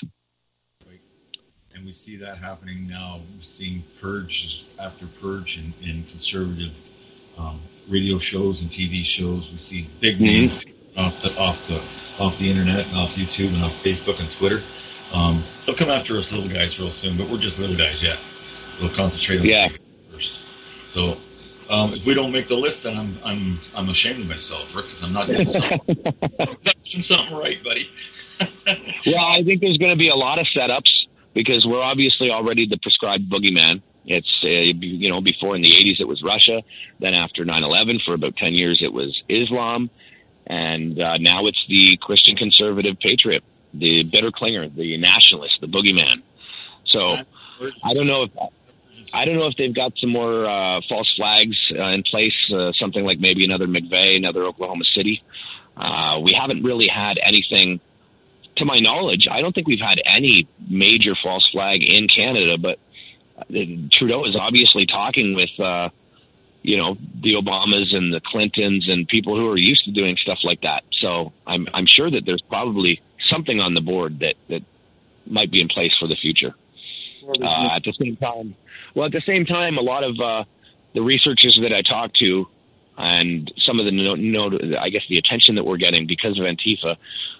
And we see that happening now. We're seeing purge after purge in conservative radio shows and TV shows. We see big names off the internet and off YouTube and off Facebook and Twitter. They'll come after us little guys real soon, but we're just little guys yet. We'll concentrate on the first. So if we don't make the list, then I'm ashamed of myself, Rick, because I'm not doing something right, buddy. Well, I think there's going to be a lot of setups, because we're obviously already the prescribed boogeyman. It's, before in the 80s it was Russia. Then after 9/11, for about 10 years it was Islam. And now it's the Christian conservative patriot, the bitter clinger, the nationalist, the boogeyman. So I don't know if they've got some more false flags in place, something like maybe another McVeigh, another Oklahoma City. We haven't really had anything, to my knowledge. I don't think we've had any major false flag in Canada, but Trudeau is obviously talking with, the Obamas and the Clintons and people who are used to doing stuff like that. So I'm sure that there's probably something on the board that might be in place for the future. At the same time, a lot of the researchers that I talk to, and some of the the attention that we're getting because of Antifa,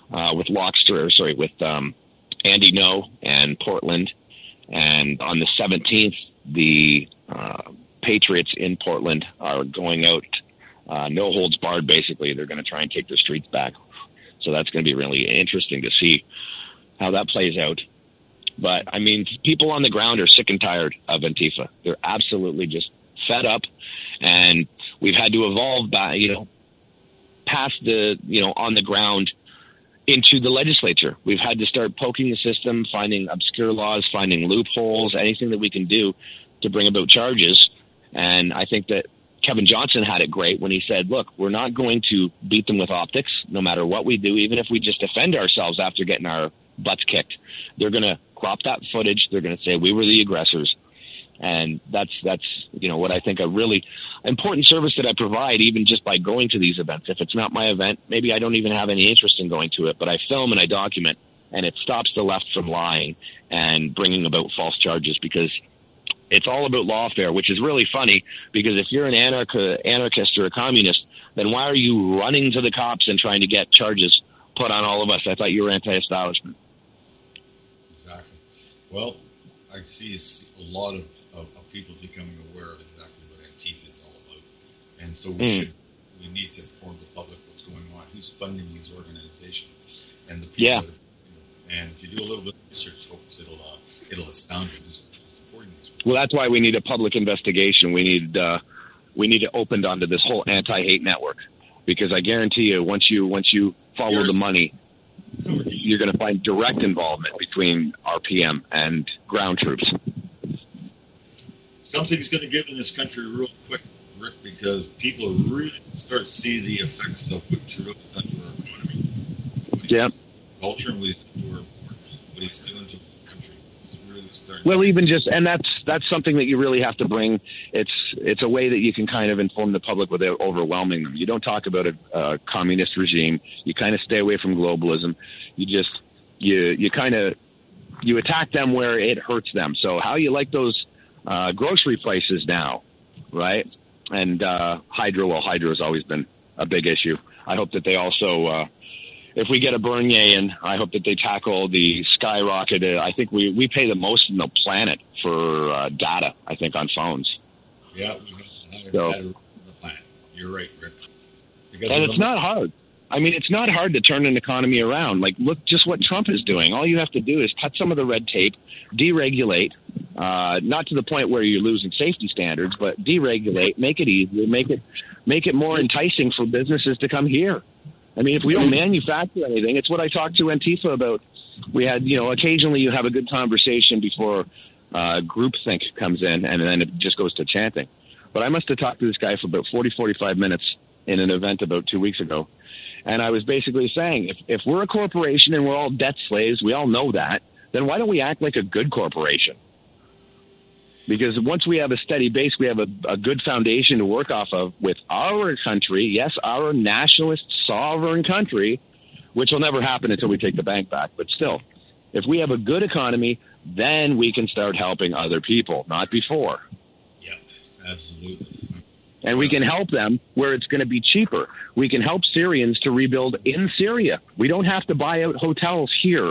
with Andy Ngo and Portland, and on the 17th, the Patriots in Portland are going out, no holds barred. Basically, they're going to try and take the streets back. So that's going to be really interesting to see how that plays out. But I mean, people on the ground are sick and tired of Antifa. They're absolutely just fed up, and we've had to evolve by, past the, on the ground into the legislature. We've had to start poking the system, finding obscure laws, finding loopholes, anything that we can do to bring about charges. And I think that Kevin Johnson had it great when he said, look, we're not going to beat them with optics, no matter what we do, even if we just defend ourselves after getting our butts kicked. They're going to crop that footage. They're going to say we were the aggressors. And that's what I think a really important service that I provide, even just by going to these events. If it's not my event, maybe I don't even have any interest in going to it, but I film and I document, and it stops the left from lying and bringing about false charges, because it's all about lawfare, which is really funny, because if you're an anarchist or a communist, then why are you running to the cops and trying to get charges put on all of us? I thought you were anti-establishment. Exactly. Well, I see a lot of people becoming aware of exactly what Antifa is all about. And so we need to inform the public what's going on, who's funding these organizations, and the people. Yeah. And if you do a little bit of research, folks, it'll astound you who's supporting these. Well, that's why we need a public investigation. We need it opened onto this whole anti-hate network, because I guarantee you, once you follow the money, you're going to find direct involvement between RPM and ground troops. Something's going to give in this country real quick, Rick, because people really start to see the effects of what Trudeau's done to our economy. Yeah. Culture and what he's doing to the country. It's really starting. Well, even just, and that's something that you really have to bring. It's a way that you can kind of inform the public without overwhelming them. You don't talk about a communist regime. You kind of stay away from globalism. You attack them where it hurts them. So how you like those grocery prices now, right? And hydro has always been a big issue. I hope that they also, if we get a Bernier in, I hope that they tackle the skyrocket. I think we pay the most in the planet for data, I think, on phones. Yeah, we have data in the planet. You're right, Rick. And it's not hard. I mean, it's not hard to turn an economy around. Like, look just what Trump is doing. All you have to do is cut some of the red tape, deregulate, not to the point where you're losing safety standards, but deregulate, make it easier, make it more enticing for businesses to come here. I mean, if we don't manufacture anything, it's what I talked to Antifa about. We had, occasionally you have a good conversation before groupthink comes in, and then it just goes to chanting. But I must have talked to this guy for about 45 minutes in an event about 2 weeks ago. And I was basically saying, if we're a corporation and we're all debt slaves, we all know that, then why don't we act like a good corporation? Because once we have a steady base, we have a good foundation to work off of with our country, yes, our nationalist sovereign country, which will never happen until we take the bank back. But still, if we have a good economy, then we can start helping other people, not before. Yep, absolutely. And we can help them where it's going to be cheaper. We can help Syrians to rebuild in Syria. We don't have to buy out hotels here.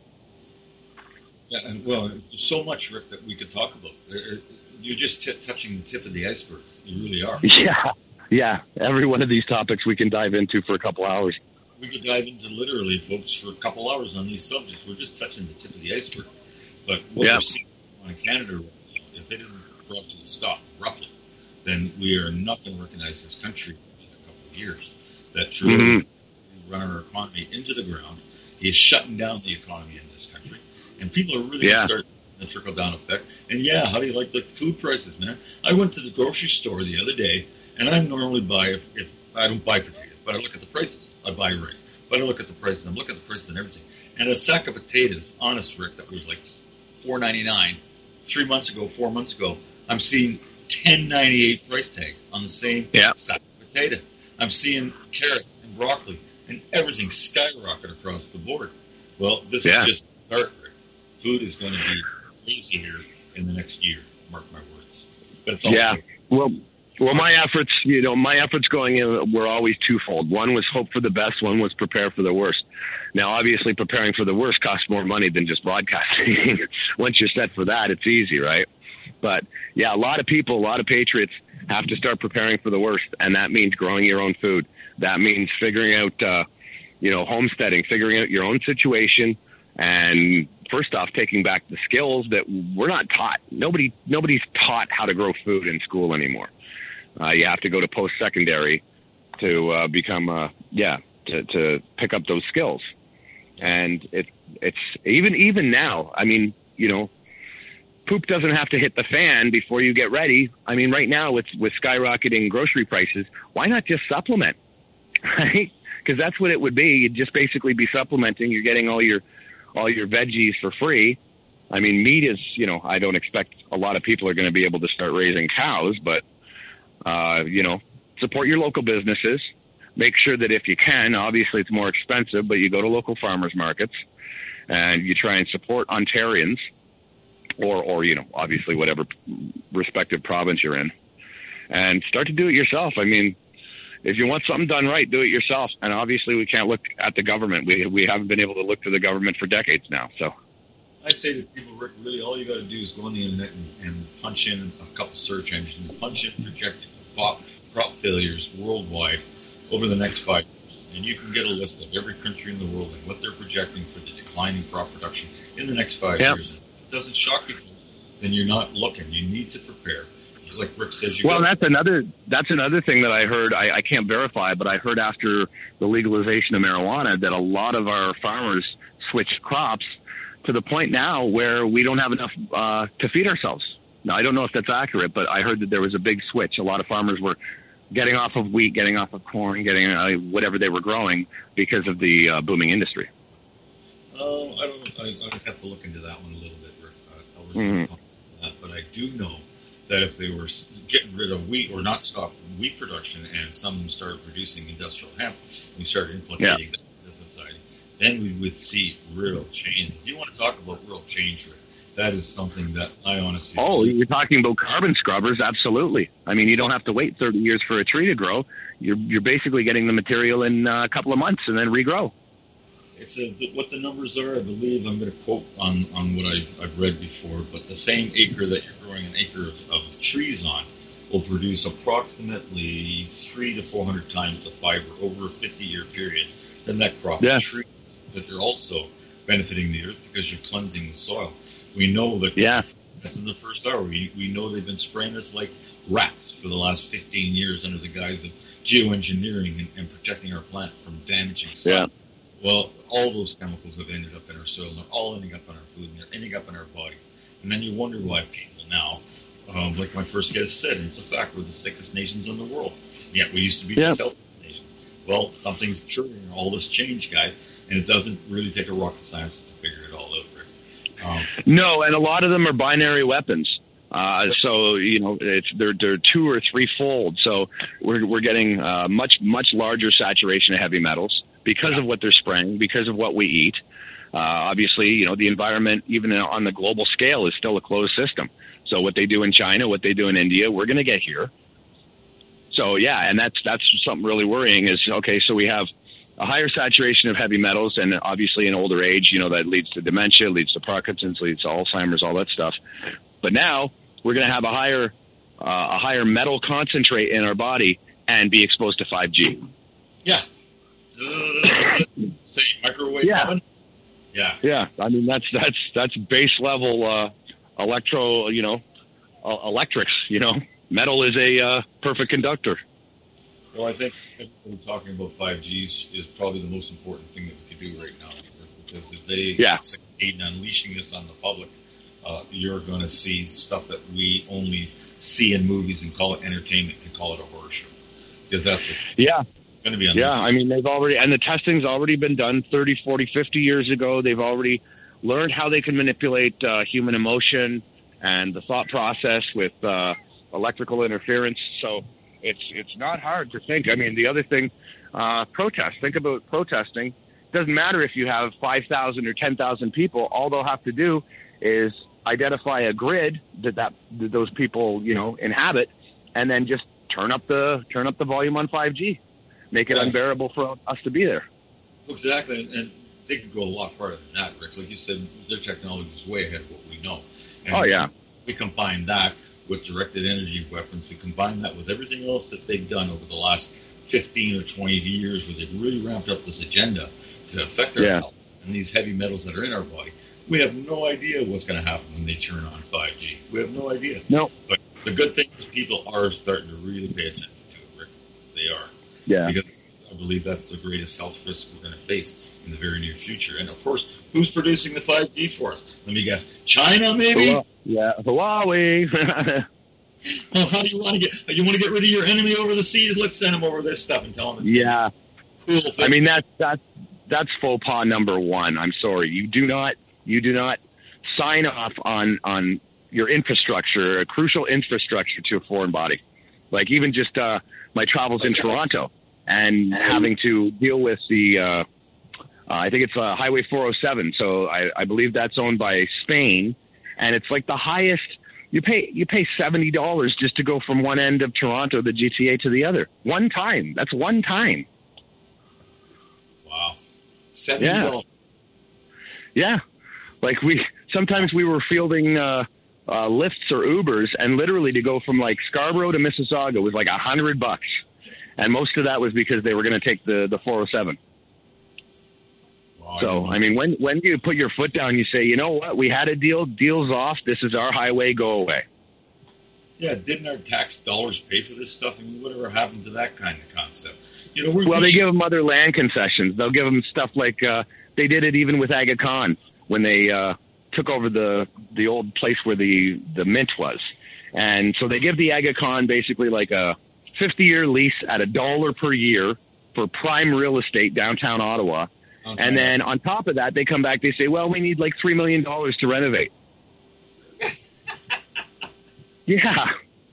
Yeah, and well, there's so much, Rick, that we could talk about. You're just touching the tip of the iceberg. You really are. Yeah. Every one of these topics we can dive into for a couple hours. We could dive into literally, folks, for a couple hours on these subjects. We're just touching the tip of the iceberg. But what we're seeing in Canada, if it isn't brought to a stop roughly, then we are not going to recognize this country in a couple of years. That Trudeau run our economy into the ground. He is shutting down the economy in this country. And people are really going to start the trickle-down effect. And, how do you like the food prices, man? I went to the grocery store the other day, and I normally buy, if I don't buy potatoes, but I look at the prices. I buy rice. But I look at the prices, and I look at the prices and everything. And a sack of potatoes, honest, Rick, that was like $4.99 4 months ago, I'm seeing $10.98 price tag on the same sack of potato. I'm seeing carrots and broccoli and everything skyrocket across the board. Well, this is just the start, Rick. Food is going to be crazy here in the next year. Mark my words. But it's all Well, my efforts going in were always twofold. One was hope for the best. One was prepare for the worst. Now, obviously, preparing for the worst costs more money than just broadcasting. Once you're set for that, it's easy, right? But a lot of people, a lot of patriots have to start preparing for the worst, and that means growing your own food. That means figuring out, homesteading, figuring out your own situation, and first off, taking back the skills that we're not taught. Nobody's taught how to grow food in school anymore. You have to go to post-secondary to become, to pick up those skills. And it's even now. I mean, poop doesn't have to hit the fan before you get ready. I mean, right now with skyrocketing grocery prices, why not just supplement, right? Because that's what it would be. You'd just basically be supplementing. You're getting all your veggies for free. I mean, meat is, I don't expect a lot of people are going to be able to start raising cows, but, support your local businesses. Make sure that if you can, obviously it's more expensive, but you go to local farmers markets and you try and support Ontarians or obviously whatever respective province you're in, and start to do it yourself. I mean, if you want something done right, do it yourself. And obviously we can't look at the government. We haven't been able to look to the government for decades now. So I say to people, Rick, really all you got to do is go on the internet and punch in a couple search engines, punch in projected crop failures worldwide over the next 5 years. And you can get a list of every country in the world and what they're projecting for the decline in crop production in the next 5 years. If it doesn't shock you, then you're not looking. You need to prepare. Like Rick says, that's another thing that I heard. I can't verify, but I heard after the legalization of marijuana that a lot of our farmers switched crops to the point now where we don't have enough to feed ourselves. Now, I don't know if that's accurate, but I heard that there was a big switch. A lot of farmers were getting off of wheat, getting off of corn, getting whatever they were growing because of the booming industry. Oh, I don't know. I have to look into that one a little bit, Rick. But I do know that if they were getting rid of wheat or not stop wheat production and some started producing industrial hemp, we started implementing this in the society, then we would see real change. If you want to talk about real change, Rick, that is something that I honestly... Oh, you're talking about carbon scrubbers? Absolutely. I mean, you don't have to wait 30 years for a tree to grow. You're basically getting the material in a couple of months and then regrow. It's what the numbers are. I believe I'm going to quote on what I've read before, but the same acre that you're growing an acre of trees on will produce approximately 300 to 400 times the fiber over a 50-year period than that crop of trees. But they're also benefiting the earth because you're cleansing the soil. We know that that's in the first hour. We know they've been spraying this like rats for the last 15 years under the guise of geoengineering and protecting our plant from damaging soil. Yeah. Well, all those chemicals have ended up in our soil, and they're all ending up in our food, and they're ending up in our body. And then you wonder why people now, like my first guest said, it's a fact, we're the sickest nations in the world. Yet we used to be the healthiest nation. Well, something's triggering all this change, guys, and it doesn't really take a rocket scientist to figure it all out, Rick. No, and a lot of them are binary weapons. So they're 2 or 3 fold. So we're getting much larger saturation of heavy metals because of what they're spraying, because of what we eat. Obviously, the environment, even on the global scale, is still a closed system. So what they do in China, what they do in India, we're going to get here. So and that's something really worrying. Is okay. So we have a higher saturation of heavy metals, and obviously in older age, that leads to dementia, leads to Parkinson's, leads to Alzheimer's, all that stuff. But now we're going to have a higher metal concentrate in our body and be exposed to 5G. Yeah. Say microwave oven? Yeah. I mean, that's base level electrics. Metal is a perfect conductor. Well, I think we're talking about 5G is probably the most important thing that we could do right now, because if they succeed in unleashing this on the public, you're going to see stuff that we only see in movies and call it entertainment and call it a horror show, because that's what going to be unleashed. I mean, they've already, and the testing's already been done 30, 40, 50 years ago. They've already learned how they can manipulate human emotion and the thought process with electrical interference. So it's not hard to think. I mean, the other thing, protest. Think about protesting. It doesn't matter if you have 5,000 or 10,000 people. All they'll have to do is identify a grid that those people inhabit, and then just turn up the volume on 5G, make it unbearable for us to be there. Exactly, and they could go a lot farther than that, Rick. Like you said, their technology is way ahead of what we know. And we combine that with directed energy weapons. We combine that with everything else that they've done over the last 15 or 20 years, where they've really ramped up this agenda to affect our health and these heavy metals that are in our body. We have no idea what's going to happen when they turn on 5G. We have no idea. No. But the good thing is people are starting to really pay attention to it, Rick. They are. Yeah. Because I believe that's the greatest health risk we're going to face in the very near future. And, of course, who's producing the 5G for us? Let me guess. China, maybe? Huawei. Well, how do you want to get? You want to get rid of your enemy over the seas? Let's send them over this stuff and tell them. Cool thing. I mean, that's faux pas number one. I'm sorry. You do not sign off on your infrastructure, a crucial infrastructure, to a foreign body. Like even just my travels in Toronto and having to deal with the, I think it's Highway 407. So I believe that's owned by Spain, and it's like the highest. You pay $70 just to go from one end of Toronto, the GTA, to the other. One time. That's one time. Wow. $70. Yeah. Like sometimes we were fielding Lyfts or Ubers, and literally to go from like Scarborough to Mississauga was like $100, and most of that was because they were going to take the 407. Wow, So I mean, when you put your foot down, you say, you know what, we had a deal's off. This is our highway. Go away. Yeah, didn't our tax dollars pay for this stuff? I mean, whatever happened to that kind of concept? You know, Well, they give them other land concessions. They'll give them stuff like they did it even with Aga Khan when they took over the old place where the mint was. And so they give the Aga Khan basically like a 50-year lease at $1 per year for prime real estate downtown Ottawa. Okay. And then on top of that, they come back, they say, well, we need like $3 million to renovate. Yeah.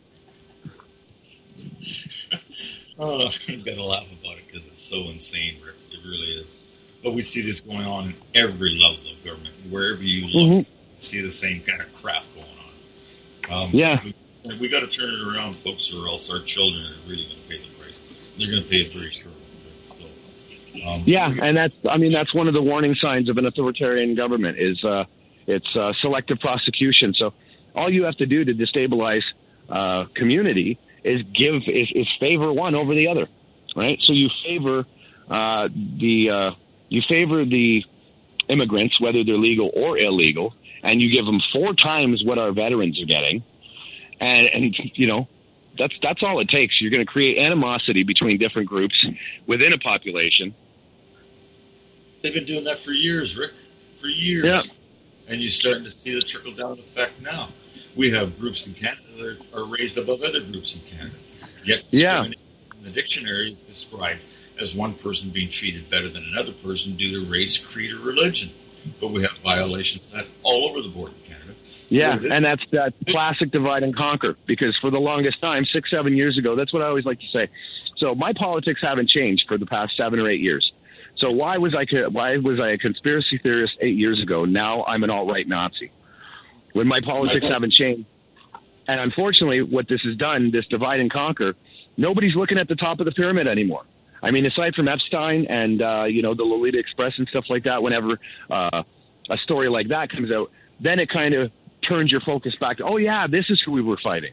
Oh, I'm going to laugh about it because it's so insane, Rick. It really is. But we see this going on in every level of government. Wherever you look, you see the same kind of crap going on. Yeah. We got to turn it around, folks, or else our children are really going to pay the price. They're going to pay it very short. Yeah, and that's one of the warning signs of an authoritarian government is it's selective prosecution. So all you have to do to destabilize community is favor one over the other, right? So you favor the immigrants, whether they're legal or illegal, and you give them 4 times what our veterans are getting, and you know. That's all it takes. You're going to create animosity between different groups within a population. They've been doing that for years, Rick. For years. Yeah. And you're starting to see the trickle-down effect now. We have groups in Canada that are raised above other groups in Canada. Yet discrimination in the dictionary is described as one person being treated better than another person due to race, creed, or religion. But we have violations of that all over the board in Canada. Yeah, and that's that classic divide and conquer, because for the longest time, 6-7 years ago, that's what I always like to say. So my politics haven't changed for the past 7 or 8 years. So why was I a conspiracy theorist 8 years ago? Now I'm an alt-right Nazi. When my politics haven't changed. And unfortunately, what this has done, this divide and conquer, nobody's looking at the top of the pyramid anymore. I mean, aside from Epstein and, the Lolita Express and stuff like that, whenever a story like that comes out, then it kind of turns your focus back to, oh, yeah, this is who we were fighting.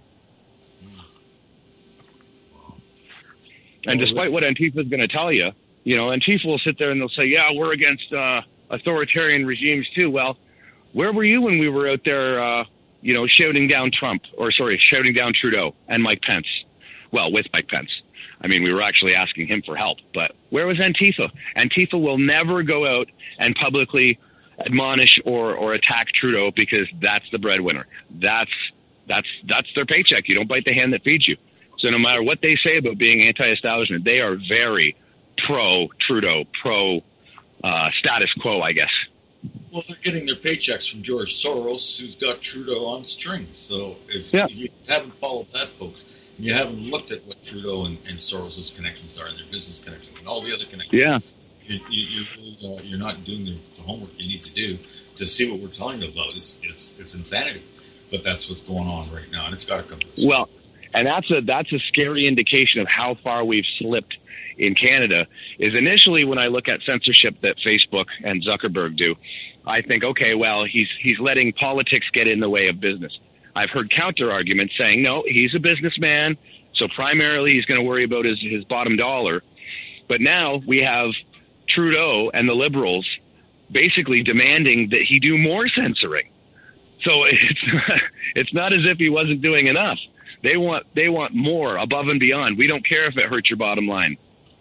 And despite what Antifa is going to tell you, Antifa will sit there and they'll say, yeah, we're against authoritarian regimes too. Well, where were you when we were out there, shouting down shouting down Trudeau and Mike Pence? Well, with Mike Pence. I mean, we were actually asking him for help. But where was Antifa? Antifa will never go out and publicly admonish or attack Trudeau because that's the breadwinner. That's their paycheck. You don't bite the hand that feeds you. So no matter what they say about being anti-establishment, they are very pro-Trudeau, pro-status quo, I guess. Well, they're getting their paychecks from George Soros, who's got Trudeau on strings. So if you haven't followed that, folks, and you haven't looked at what Trudeau and Soros' connections are and their business connections and all the other connections, you're not doing the homework you need to do to see what we're telling you about. It's insanity. But that's what's going on right now, and it's got to come to this. Well, and that's a scary indication of how far we've slipped in Canada, is initially when I look at censorship that Facebook and Zuckerberg do, I think, okay, well, he's letting politics get in the way of business. I've heard counter arguments saying, no, he's a businessman, so primarily he's going to worry about his bottom dollar. But now we have Trudeau and the Liberals basically demanding that he do more censoring. So it's not as if he wasn't doing enough. They want more above and beyond. We don't care if it hurts your bottom line.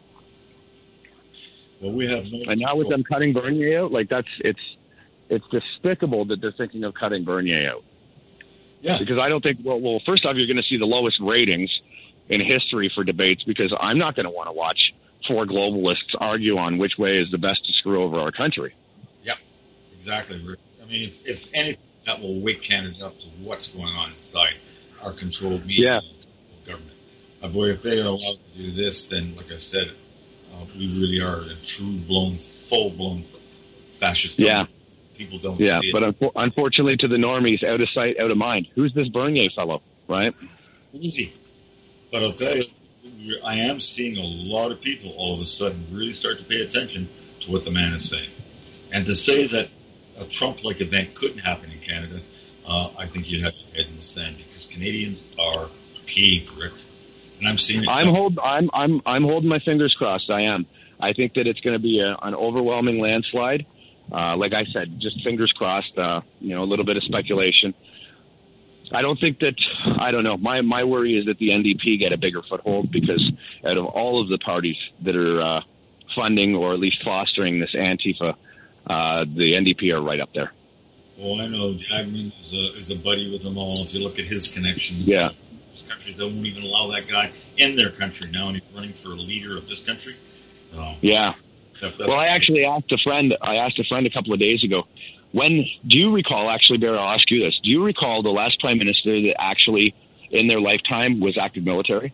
Well, we have no and now with them cutting Bernier out, it's despicable that they're thinking of cutting Bernier out. Yeah. Because I don't think, well, first off, you're going to see the lowest ratings in history for debates, because I'm not going to want to watch 4 globalists argue on which way is the best to screw over our country. Yep, exactly, Rick. I mean, if anything, that will wake Canada up to what's going on inside our controlled media and government. Boy, if they are allowed to do this, then, like I said, we really are a full-blown fascist government. People don't see it. Yeah, but unfortunately to the normies, out of sight, out of mind. Who's this Bernier fellow, right? Easy. But I'll tell you, I am seeing a lot of people all of a sudden really start to pay attention to what the man is saying. And to say that a Trump-like event couldn't happen in Canada, I think you'd have your head in the sand because Canadians are peeved, Rick. And I'm seeing it. I'm holding my fingers crossed. I am. I think that it's going to be an overwhelming landslide. Like I said, just fingers crossed. A little bit of speculation. I don't think that. I don't know. My worry is that the NDP get a bigger foothold because out of all of the parties that are funding or at least fostering this Antifa, the NDP are right up there. Well, I know Jagman is a buddy with them all. If you look at his connections, yeah. Countries, they won't even allow that guy in their country now, and he's running for a leader of this country. Yeah. Well, I actually asked a friend. A couple of days ago. Do you recall? Actually, Bear, I'll ask you this: do you recall the last prime minister that actually, in their lifetime, was active military?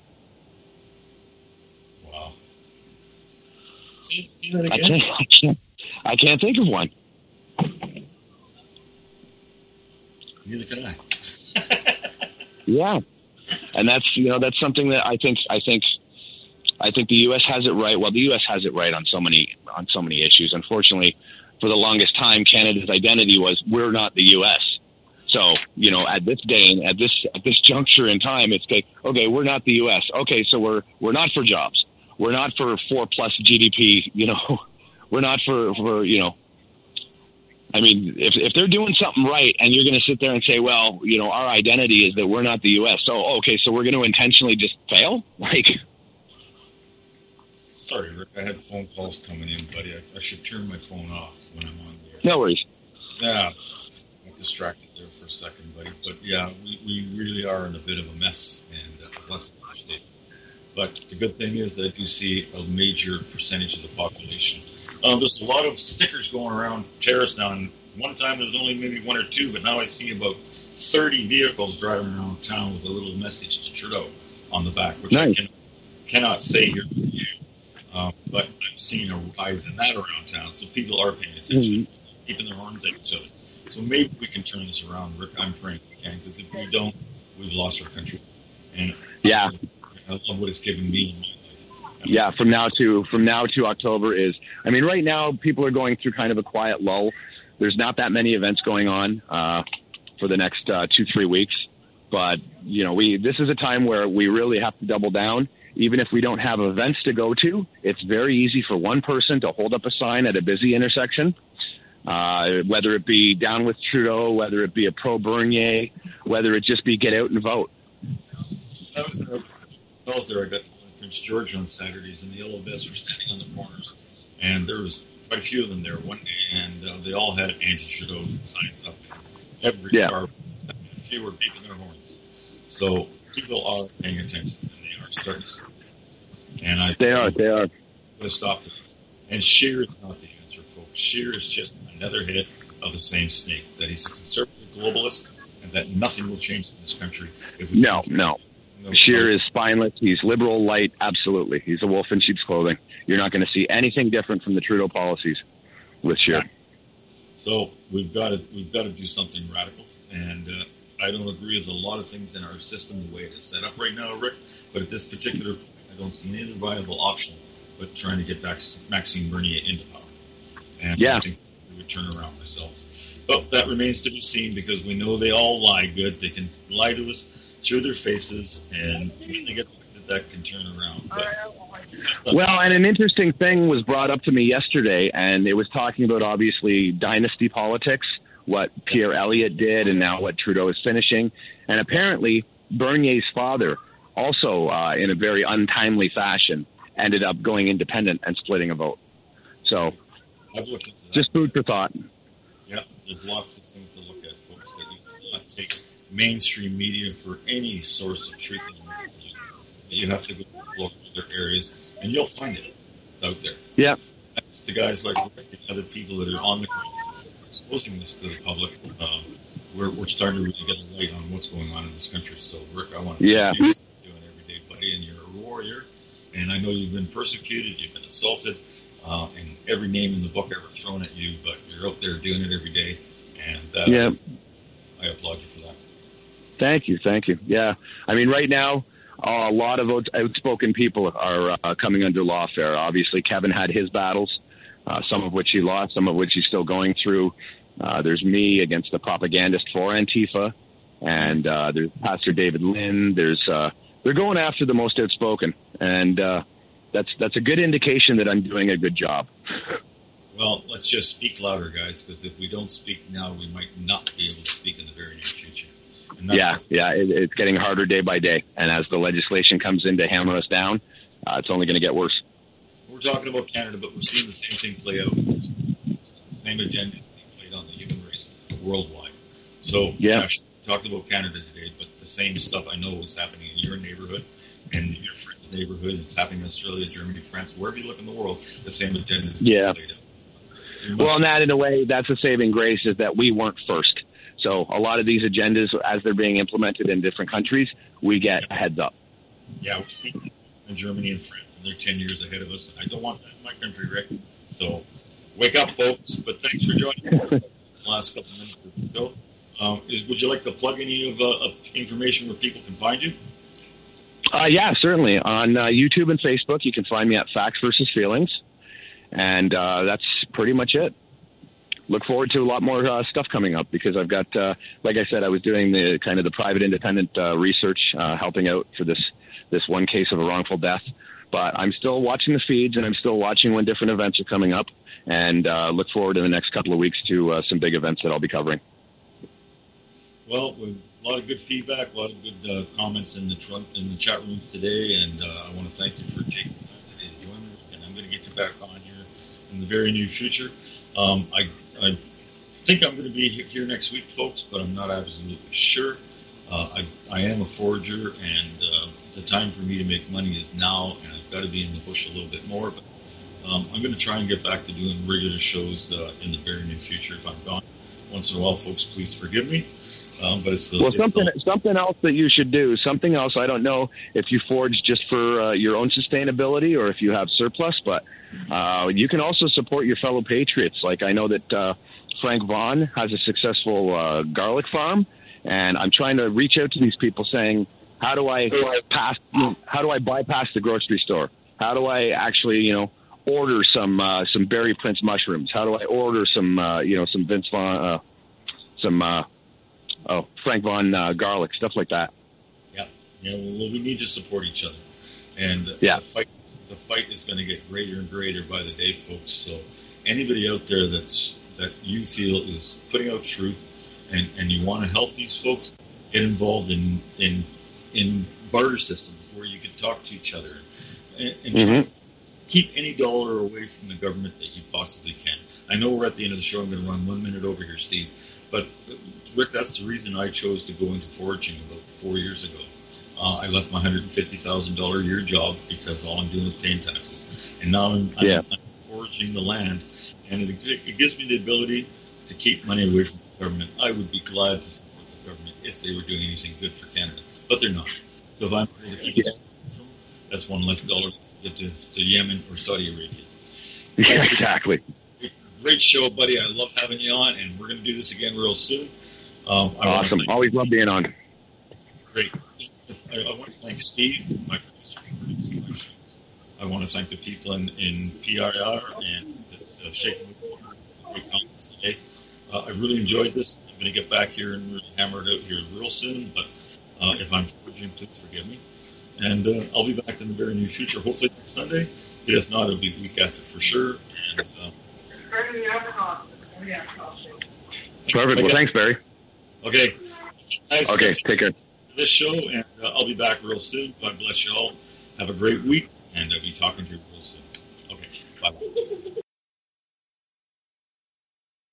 Wow. See that again? I can't think of one. Neither can I. Yeah. And that's something that I think the U.S. has it right. Well, the U.S. has it right on so many issues. Unfortunately, for the longest time, Canada's identity was we're not the U.S. So, at this day and at this juncture in time, it's okay, we're not the U.S. Okay, so we're not for jobs. We're not for 4+ GDP. We're not for. I mean, if they're doing something right and you're going to sit there and say, well, our identity is that we're not the U.S. So, okay, so we're going to intentionally just fail? Sorry, Rick, I had phone calls coming in, buddy. I should turn my phone off when I'm on there. No worries. Yeah, I'm distracted there for a second, buddy. But, yeah, we really are in a bit of a mess, and let's understand. But the good thing is that you see a major percentage of the population. There's a lot of stickers going around terrace now, and one time there's only maybe one or two, but now I see about 30 vehicles driving around town with a little message to Trudeau on the back, which nice. I cannot say here. But I'm seeing a rise in that around town, so people are paying attention, keeping their horns at each other. So maybe we can turn this around, Rick. I'm praying we can, because if we don't, we've lost our country. And yeah, I love what it's given me in my life. Yeah, from now to October is. I mean, right now people are going through kind of a quiet lull. There's not that many events going on for the next 2-3 weeks, but this is a time where we really have to double down. Even if we don't have events to go to, it's very easy for one person to hold up a sign at a busy intersection, whether it be down with Trudeau, whether it be a pro-Bernier, whether it just be get out and vote. I was there. I got Prince George on Saturdays, and the Yellow Vests were standing on the corners, and there was quite a few of them there one day, and they all had anti-Trudeau signs up. Every car, few were beeping their horns. So people are paying attention, and they are starting to. And they are going to stop it. And Scheer is not the answer, folks. Scheer is just another hit of the same snake. That he's a conservative globalist, and that nothing will change in this country if we No. Scheer is spineless. He's liberal light. Absolutely. He's a wolf in sheep's clothing. You're not going to see anything different from the Trudeau policies with Scheer. Yeah. So we've got to do something radical. And I don't agree with a lot of things in our system the way it is set up right now, Rick. But at this particular point, I don't see any other viable option but trying to get Maxime Bernier into power. And I think we would turn around myself. But that remains to be seen because we know they all lie good. They can lie to us through their faces, and when they get elected, that can turn around. Well, and an interesting thing was brought up to me yesterday, and it was talking about, obviously, dynasty politics, what Pierre Elliott did, and now what Trudeau is finishing. And apparently, Bernier's father, also in a very untimely fashion, ended up going independent and splitting a vote. So, I've looked into that. Just food for thought. Yeah, there's lots of things to look at, folks, that you cannot take mainstream media for any source of truth. You have to go look at other areas, and you'll find it. It's out there. Yeah. The guys like Rick and other people that are on the ground exposing this to the public, we're starting to really get a light on what's going on in this country. So, Rick, I want to thank you for doing every day, buddy, and you're a warrior. And I know you've been persecuted, you've been assaulted, and every name in the book ever thrown at you, but you're out there doing it every day, and I applaud you for that. Thank you. Yeah. I mean, right now, a lot of outspoken people are coming under lawfare. Obviously, Kevin had his battles, some of which he lost, some of which he's still going through. There's me against the propagandist for Antifa, and there's Pastor David Lynn. They're going after the most outspoken, and that's a good indication that I'm doing a good job. Well, let's just speak louder, guys, because if we don't speak now, we might not be able to speak in the very near future. It's getting harder day by day, and as the legislation comes in to hammer us down, it's only going to get worse. We're talking about Canada, but we're seeing the same thing play out. The same agenda is being played on the human race worldwide. So, we're talking about Canada today, but the same stuff I know is happening in your neighborhood and your friend's neighborhood. It's happening in Australia, Germany, France, wherever you look in the world, the same agenda is being played out. Well, and that, in a way, that's a saving grace, is that we weren't first. So a lot of these agendas, as they're being implemented in different countries, we get a heads up. Yeah, we see in Germany and France, and they're 10 years ahead of us. I don't want that in my country, Rick. So wake up, folks. But thanks for joining us the last couple of minutes of the show. Would you like to plug any of information where people can find you? Yeah, certainly. On YouTube and Facebook, you can find me at Facts versus Feelings. And that's pretty much it. Look forward to a lot more stuff coming up, because I've got, like I said, I was doing the kind of the private independent research, helping out for this one case of a wrongful death. But I'm still watching the feeds, and I'm still watching when different events are coming up, and look forward in the next couple of weeks to some big events that I'll be covering. Well, a lot of good feedback, a lot of good comments in the chat rooms today, and I want to thank you for taking the time today to join me, and I'm going to get you back on here in the very near future. I think I'm going to be here next week, folks, but I'm not absolutely sure. I am a forager, and the time for me to make money is now, and I've got to be in the bush a little bit more. But I'm going to try and get back to doing regular shows in the very near future if I'm gone. Once in a while, folks, please forgive me. But it's something else that you should do. Something else. I don't know if you forage just for your own sustainability or if you have surplus, but you can also support your fellow patriots. Like, I know that Frank Vaughn has a successful garlic farm, and I'm trying to reach out to these people saying, how do I bypass the grocery store? How do I actually, order some Berry Prince mushrooms? How do I order some Vince Vaughn, Frank Vaughn garlic, stuff like that. Yeah. Well, we need to support each other, and the fight is going to get greater and greater by the day, folks. So anybody out there that you feel is putting out truth, and you want to help these folks, get involved in barter systems where you can talk to each other and keep any dollar away from the government that you possibly can. I know we're at the end of the show. I'm going to run 1 minute over here, Steve. But, Rick, that's the reason I chose to go into foraging about 4 years ago. I left my $150,000 a year job because all I'm doing is paying taxes. And now I'm foraging the land. And it gives me the ability to keep money away from the government. I would be glad to support the government if they were doing anything good for Canada. But they're not. So if I'm able to keep it, that's one less dollar to get to Yemen or Saudi Arabia. Yeah, exactly. Great show, buddy. I love having you on, and we're going to do this again real soon. Awesome. Always love being on. Great. I want to thank Steve, my producer. I want to thank the people in PIR and Shaking the Corner. Great comments today. I really enjoyed this. I'm going to get back here and really hammer it out here real soon, but if I'm forging, please forgive me. And I'll be back in the very near future, hopefully next Sunday. If not, it'll be the week after for sure. And perfect. Well, thanks, Barry. Okay. Nice. Okay, take care. This show, and I'll be back real soon. God bless you all. Have a great week, and I'll be talking to you real soon.